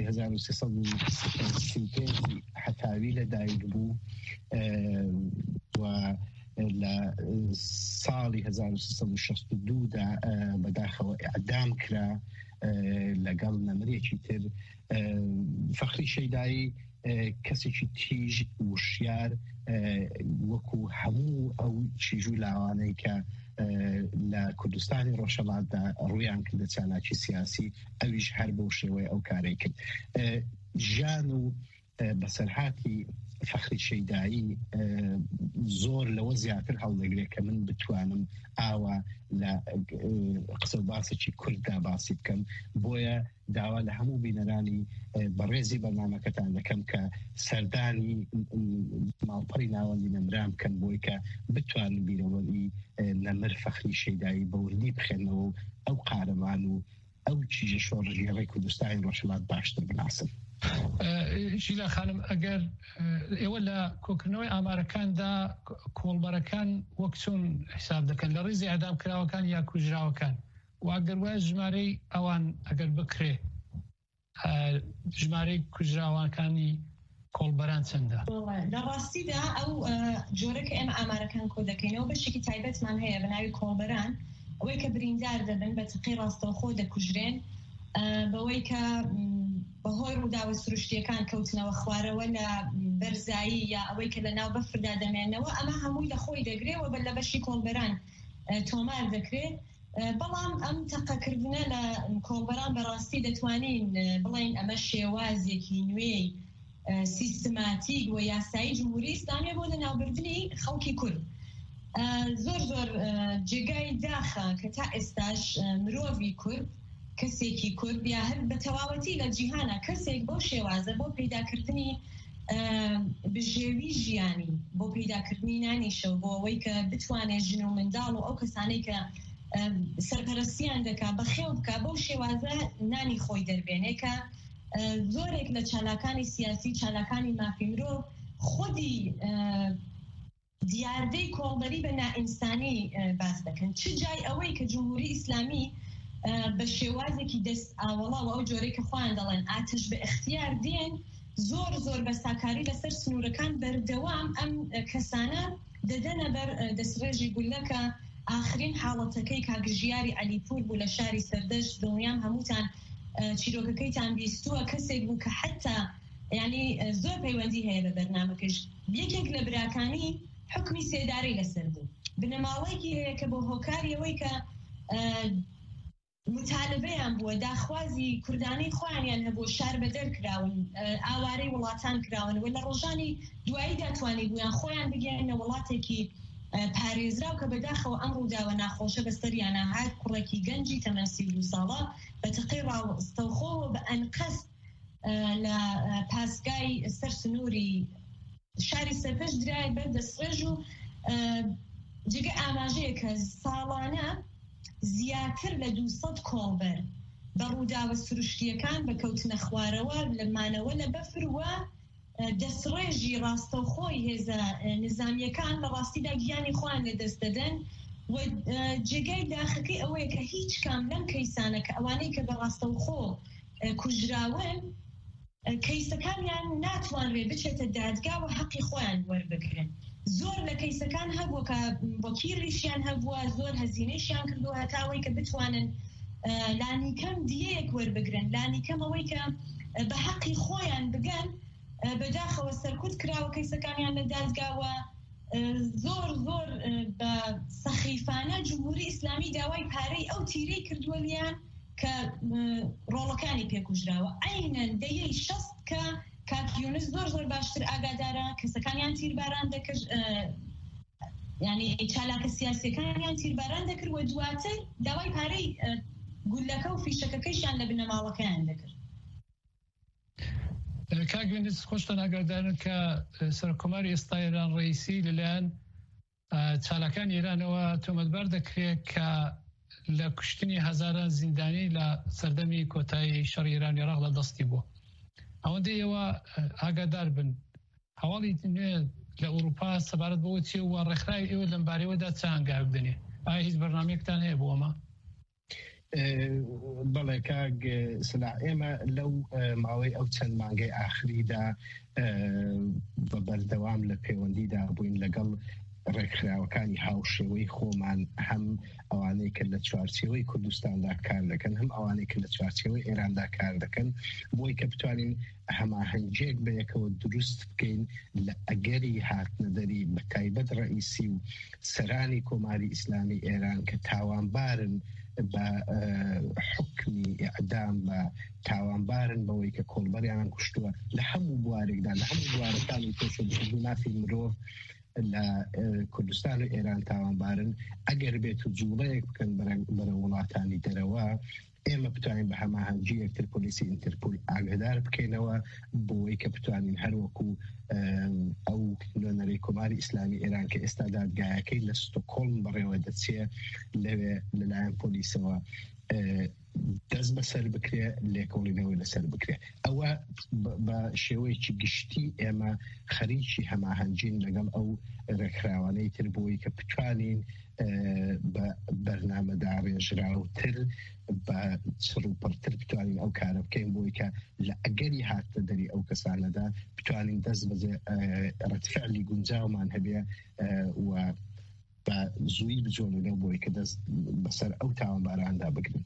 Speaker 20: 1335 هەتاوی لەدایک بوو و لە ساڵی 1362دا بەداخەوە ئیعدام کرا لەگەڵ نەمرێکی تر. فەخری شەیدایی کەسێکی تیژ وشیار وەکو هەموو ئەو چیژ و لاوانەی کە لە کوردستانی ڕۆژهەڵاتدا ڕوویان کردە چالاکی سیاسی، ئەویش هەر بەو شێوەیە ئەو کارەی کرد. ژیان و بەسەرهاتی فەخری شەیدایی زۆر لەوە زیاتر هەڵدەگرێت کە من بتوانم ئاوا لە قسە و باسێکی کورددا باسی بکەم، بۆیە داوا لە هەموو بینەرانی بەڕێزی بەرنامەکەتان دەکەم کە سەردانی ماڵپەڕی ناوەندی نەمران بکەن بۆی کە بتوانن بیرەوەری نەمر فەخری شەیدایی بەوردی بخێنەوە و ئەو قارەمان و ئەو چیژە شۆڕژێڕی کوردستانی ڕۆژهەڵات باشتر بناسن.
Speaker 18: ژیلا خانم ئەگەر ئێوە لە کۆکردنەوەی ئامارەکاندا کۆڵبەرەکان وەک چۆن حساب دەکەن لە ڕێزی ئەدام کراوەکان یا کوژراوەکان و ئەگەر وایە ژمارەی ئەوان ئەگەر بکرێ ژمارەی کوژراوەکانی کۆڵبەران چەندە؟
Speaker 19: لە ڕاستیدا ئەو جۆرەکە ئێمە ئامارەکان کۆ دەکەینەوە بەشێکی تایبەتمان هەیە بە ناوی کۆڵبەران، ئەوەی کە بریندار دەبن بە تقی ڕاستەوخۆ دەکوژرێن بەوەی کە بەهۆی ڕووداوە سروشتیەکان کەوتنەوە خوارەوە لە بەرزایی یا ئەوەی کە لە ناو بەفردا دەمێنەوە، ئەمە هەمووی لە خۆی دەگرێت و لە بەشی کۆڵبەران تۆمار دەکرێت. بەڵام ئەم تەقەکردنە لە کۆڵبەران بەڕاستی دەتوانین بڵێن ئەمە شێوازێکی نوێی سیستماتیک و یاسایی جمهوری ئیسلامی بۆ لەناوبردنی خەڵکی کورد. زۆر جێگای داخە کە تا ئێستاش مرۆڤی کورد کەسێکی کورد یا هەر بە تەواوەتی لە جیهانە کەسێک بۆ شێوازە بۆ پیداکردنی بژێوی ژیانی بۆ پیداکردنی نانی شەو بۆ ئەوەی کە بتوانێت ژن و منداڵ و ئەو کەسانەی کە سەرپەرستیان دەکا بەخێو بکە بەو شێوازە نانی خۆی دەربێنێ کە زۆرێک لە چالاکانی سیاسی چالاکانی مافی مرۆڤ خودی دیاردەی کۆڵبەری بە نائینسانی باس دەکەن چ جای ئەوەی کە جمهوری ئیسلامی بە شێوازێکی دەست ئاوەڵاوە ئەو جۆرەی کە خۆیان دەڵێن ئاتش بە اختیار دێن زۆر بە ساکاری لەسەر سنوورەکان بەردەوام ئەم کەسانە دەدەنە بەر دەستڕێژی گولەکە ئاخرین حاڵەتەکەی کاگژیاری ئەلیپور بوو لە شاری سەردەشت دڵنیام هەمووتان چیرۆکەکەیتان بیستووە کەسێک بوو کە حتا یعنی زۆر پەیوەندی هەیە بە بەرنامەکەش یەکێک لە براکانی حکمی سێداری لەسەر بوو بنەماڵەیەکی هەیە کە بۆ هۆکاریەوەی کە مطالبەیان بووە داخوازی کوردانەی خۆیانیان هەبوو شار بەدەر کراون ئاوارەی وڵاتان کراون و لە ڕۆژانی دوایی داتوانی بوویان خۆیان بگەێنە وڵاتێکی پارێزراو کە بەداخەوە ئەم ڕووداوە ناخۆشە بەسەریانە هات کوڕێکی گەنجی تەمەن 32 ساڵە بە تەقی ڕاوەستەوخۆوە بە ئەنقەس لە پاسگای سەر سنووری شاری سەرپەش درای بەر دەستڕێژ و جگە ئاماژەیە کە ساڵانە زیاتر لە 200 کۆڵبەر بە ڕووداوە سروشتیەکان بە کەوتنە خوارەوە لەمانەوە لە بەفروە دەستڕێژی ڕاستەوخۆی هێزە نظامیەکان لە ڕاستیدا گیانی خۆیان لە دەست دەدەن و جێگای داخەکەی ئەوەیە کە هیچ کام لەم کەیسانە کە ئەوانەی کە بە ڕاستەوخۆ کوژراون کەیسەکانیان ناتوانرێ بچێتە دادگا و حەقی خۆیان وەربگرن زۆر لە کەیسەکان هەبووە کە وەکیڵیشیان هەبووە زۆر هەزینەیشیان کردووە هەتاوەی کە بتوانن لانیکەم دیەیەک وەربگرن لانیکەم ئەوەی کە بە حەقی خۆیان بگەن بەداخەوە سەرکوت کراوە کەیسەکانیان لە دادگاوە زۆر بە سەخیفانە جمهوری ئیسلامی داوای پارەی ئەو تیرەی کردووە لیان کە ڕۆڵەکانی پێکوژراوە ئەینەن دەیەی شەست کە کاکیونس زۆر باشتر ئاگادارە کەسەکانیان تیرباران دەکرد یعنی چالاکە سیاسیەکانیان تیرباران دەکرد و دواتر داوای پارەی گولەکە و فیشەکەکەیشان لە بنەماڵەکەیان دەکرد
Speaker 18: کاکیونس خۆشتان ئاگادارن کە سەرکۆماری ئێستا ئێران ڕئیسی لەلایەن چالاکان ئێرانەوە تۆمەتبار دەکرێت کە لە کوشتنی هەزاران زیندانی لە سەردەمی کۆتایی شەڕی ئێران عێراق لە دەستی بووە ئەوەندەی ئێوە ئاگادار بن هەواڵی نوێ لە ئەوروپا سەبارەت بەوە چی و ڕێکخراوی ئێوە لەم بارەوەدا چ ئەنگار بدەنێ ئایا هیچ بەرنامەیەکتان هەیە بۆ ئەمە
Speaker 20: بەڵێ کاک سلاح ئێمە لەو ماوەی ئەو چەند مانگەی ئاخریدا بە بەردەوام لە پەیوەندیدا بووین لەگەڵ ڕێکخراوەکانی هاوشێوەی خۆمان هەم ئەوانەی کە لە چوارچێوەی کوردستاندا کار دەکەن هەم ئەوانەی کە لە چوارچێوەی ئێراندا کار دەکەن بۆی کە بتوانین هەماهەنگێک بەیەکەوە دروست بکەین لە ئەگەری هاتنەدەری بە تایبەت ڕئیسی و سەرانی کۆماری ئیسلامی ئێران کە تاوانبارن بە حکمی ئیعدام بە تاوانبارن بەوەی کە کۆڵبەریان کوشتووە لە هەموو بوارێکدا لە هەموو بوارەکانی پێشەنگی مافی مرۆڤ لە کوردستان و ئێران تاوانبارن ئەگەر بێت و جوڵەیەک بکەن بەرە وڵاتانی دەرەوە ئێمە بتوانین بە هەماهەنگی یەکتر پۆلیسی ئینتەرپۆل ئاگادار بکەینەوە بۆی کە بتوانین هەروەکو ئەو نوێنەرەی کۆماری ئیسلامی ئێران کە ئێستا دادگایەکەی لە ستۆکۆڵم بەڕێوە دەچێ لەوێ لەلایەن پۆلیسەوە دەست بەسەر بکرێ لێکۆڵینەوەی لەسەر بکرێ ئەوە بە شێوەیەکی گشتی ئێمە خەریکی هەماهەنگین لەگەڵ ئەو ڕێکخراوانەی تر بۆی کە بتوانین بە بەرنامەدا ڕێژراوتر بە چڕوپڕتر بتوانین ئەو کارە بکەین بۆی کە لە ئەگەری هاتە دەری ئەو کەسانەدا بتوانین دەست بەجێ ڕەتفعلی گونجاومان هەبێ و بە زووی بجۆڵینەوە بۆی کە دەست بەسەر ئەو تاوانباراندا بگرن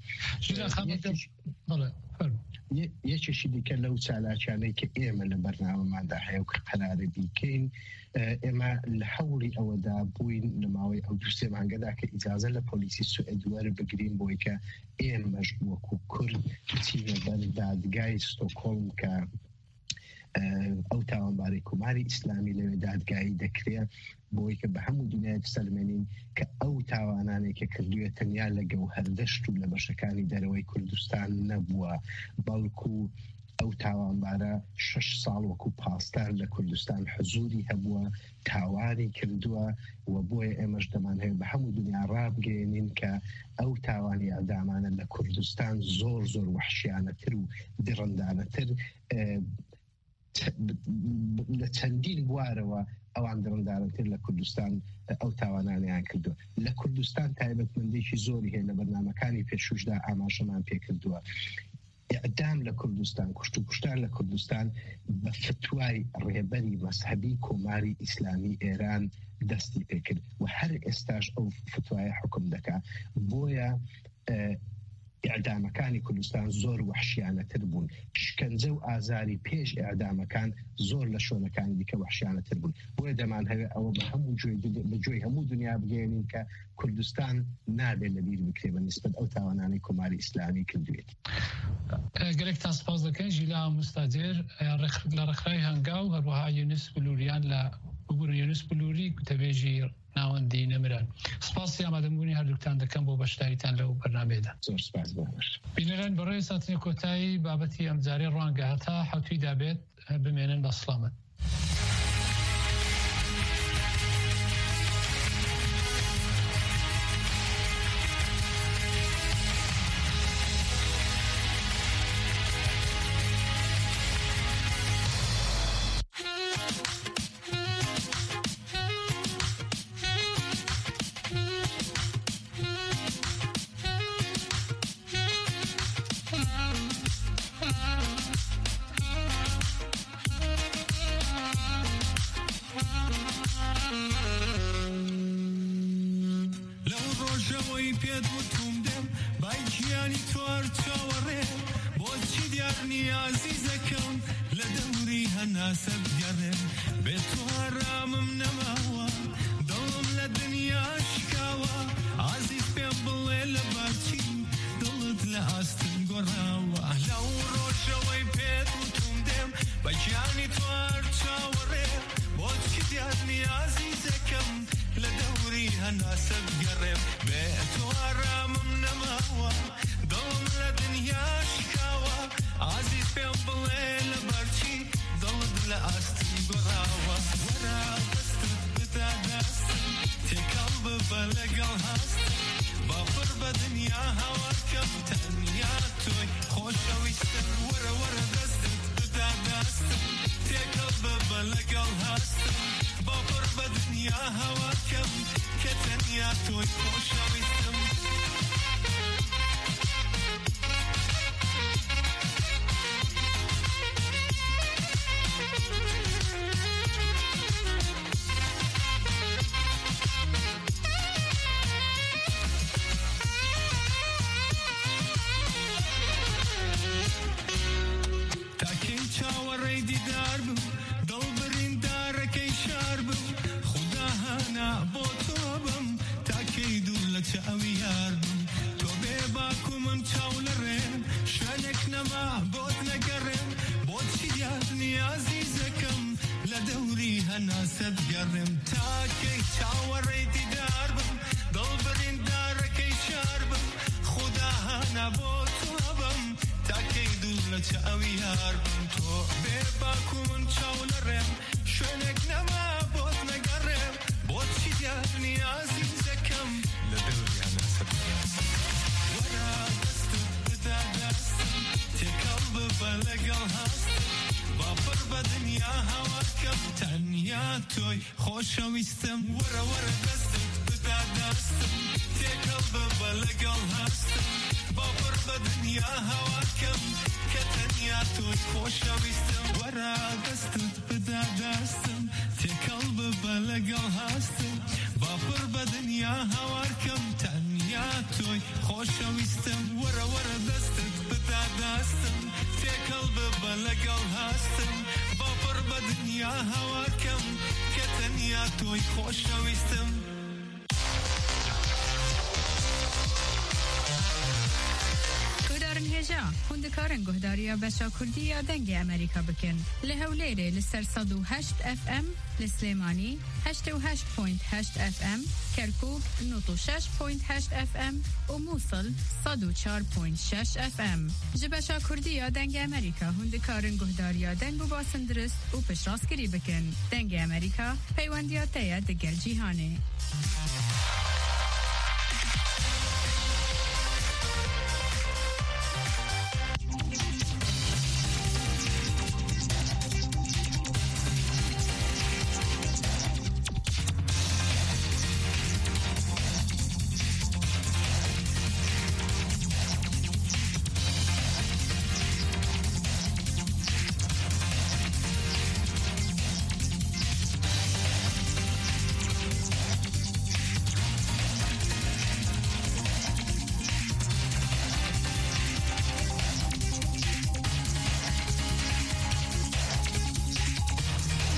Speaker 20: یەکێکی دیکە لەو چالاکیانەی کە ئێمە لە بەرنامەماندا هەیە و کە قەرارە بیکەین ئێمە لە هەوڵی ئەوەدا بووین لە ماوەی ئەو دوو سێ مانگەدا کە ئیجازە لە پۆلیسی سوئێد وەربگرین بۆی کە ئێمەش وەکو کورد بچینە بەر دادگای ستۆکۆڵم کە ئەو تاوانباری کوماری ئیسلامی لەوێ دادگایی دەکرێت بۆی کە بە هەموو دنیای سەلمێنین کە ئەو تاوانانێک کە کردووە تەنیا لە گەوهەردەشت و لە بەشەکانی دەرەوەی کوردستان نەبووە بەڵکو ئەو تاوانبارە 6 ساڵ وەکو پاسدار لە کوردستان حزوری هەبووە تاوانی کردووە و بۆیە ئێمەش دەمان هەیە بە هەموو دنیا ڕابگەێنین کە ئەو تاوانی ئەدامانە لە کوردستان زۆر زۆر وحشیانەتر و درڕندانەتر لە چەندین بوارەوە ئەوان درڕندانەتر لە کوردستان ئەو تاوانانیان کردووە لە کوردستان تایبەتمەندێکی زۆری هەیە لە بەرنامەکانی پێشوشدا ئاماژەمان پێ کردووە ئەعدام لە کوردستان کوشت و کوشتار لە کوردستان بە فتوای ڕێبەری مەذهبی کۆماری ئیسلامی ئێران دەستی پێکرد و هەر ئێستاش ئەو فتوایە حکم دەکات بۆیە ئیعدامەکانی کوردستان زۆر وحشیانەتر بوون شکنجە و ئازاری پێش ئیعدامەکان زۆر لە شوێنەکانی دیکە وحشیانەتر بوون بۆیە دەمان هەوێ ئەوە بە هەموو بەگوێی هەموو دنیا بگەێنین کە کوردستان نابێت لەبیر بکرێ بە نسبەت ئەو تاوانانەی کۆماری ئیسلامی کردوێت.
Speaker 18: گەلێکتان سپاس دەکەن ژیلا مستاجر لە ڕێکخراوی هەنگاو هەروەها یونس بلووریان لە ببوورن یونس بلووری گوتەبێژی ناوەندی نەمران. سپاسی ئامادەبوونی هەردووکتان دەکەم بۆ بەشداریتان لەو بەرنامەیەدا.
Speaker 20: زۆر سپاس باش.
Speaker 18: بینەران بەڕێوەی ساتنی کۆتایی بابەتی ئەمجارێ ڕوانگە هەتا حەوتوی دابێت بمێنن بە سڵامەت.
Speaker 21: خۆشەویستم وەرە وەرە دەستم بدا دەستم تێکەڵ بە لەگەڵ هەستم باپڕ بە دنیا هەواکەم کە تەنیا تۆی خۆشەویستم وەرە دەستت بدا دەستم تێکەڵ بە لەگەڵ هەستم باپڕ بە دنیا هەواکەم تەنیا تۆی خۆشەویستم وەرە وەرە دەستت بدا دەستم تێکەڵ بە لەگەڵ هەستم باپڕ بە دنیا هەواکەم تەنیا تۆی خۆشەویستم.
Speaker 3: گۆدارن هجا هندکارن گهداریا بشا کردیا دنگ امریکا بکن لهولیره لسر 108 اف ام لسلیمانی 88.8 اف ام کرکوک 96.8 اف ام و موصل 104.6 اف ام جبشا کردیا دنگ امریکا هندکارن گهداریا دنگ و باسن درست و پشراس گری بکن دنگ امریکا پیوندیا تیا دگل جیهانه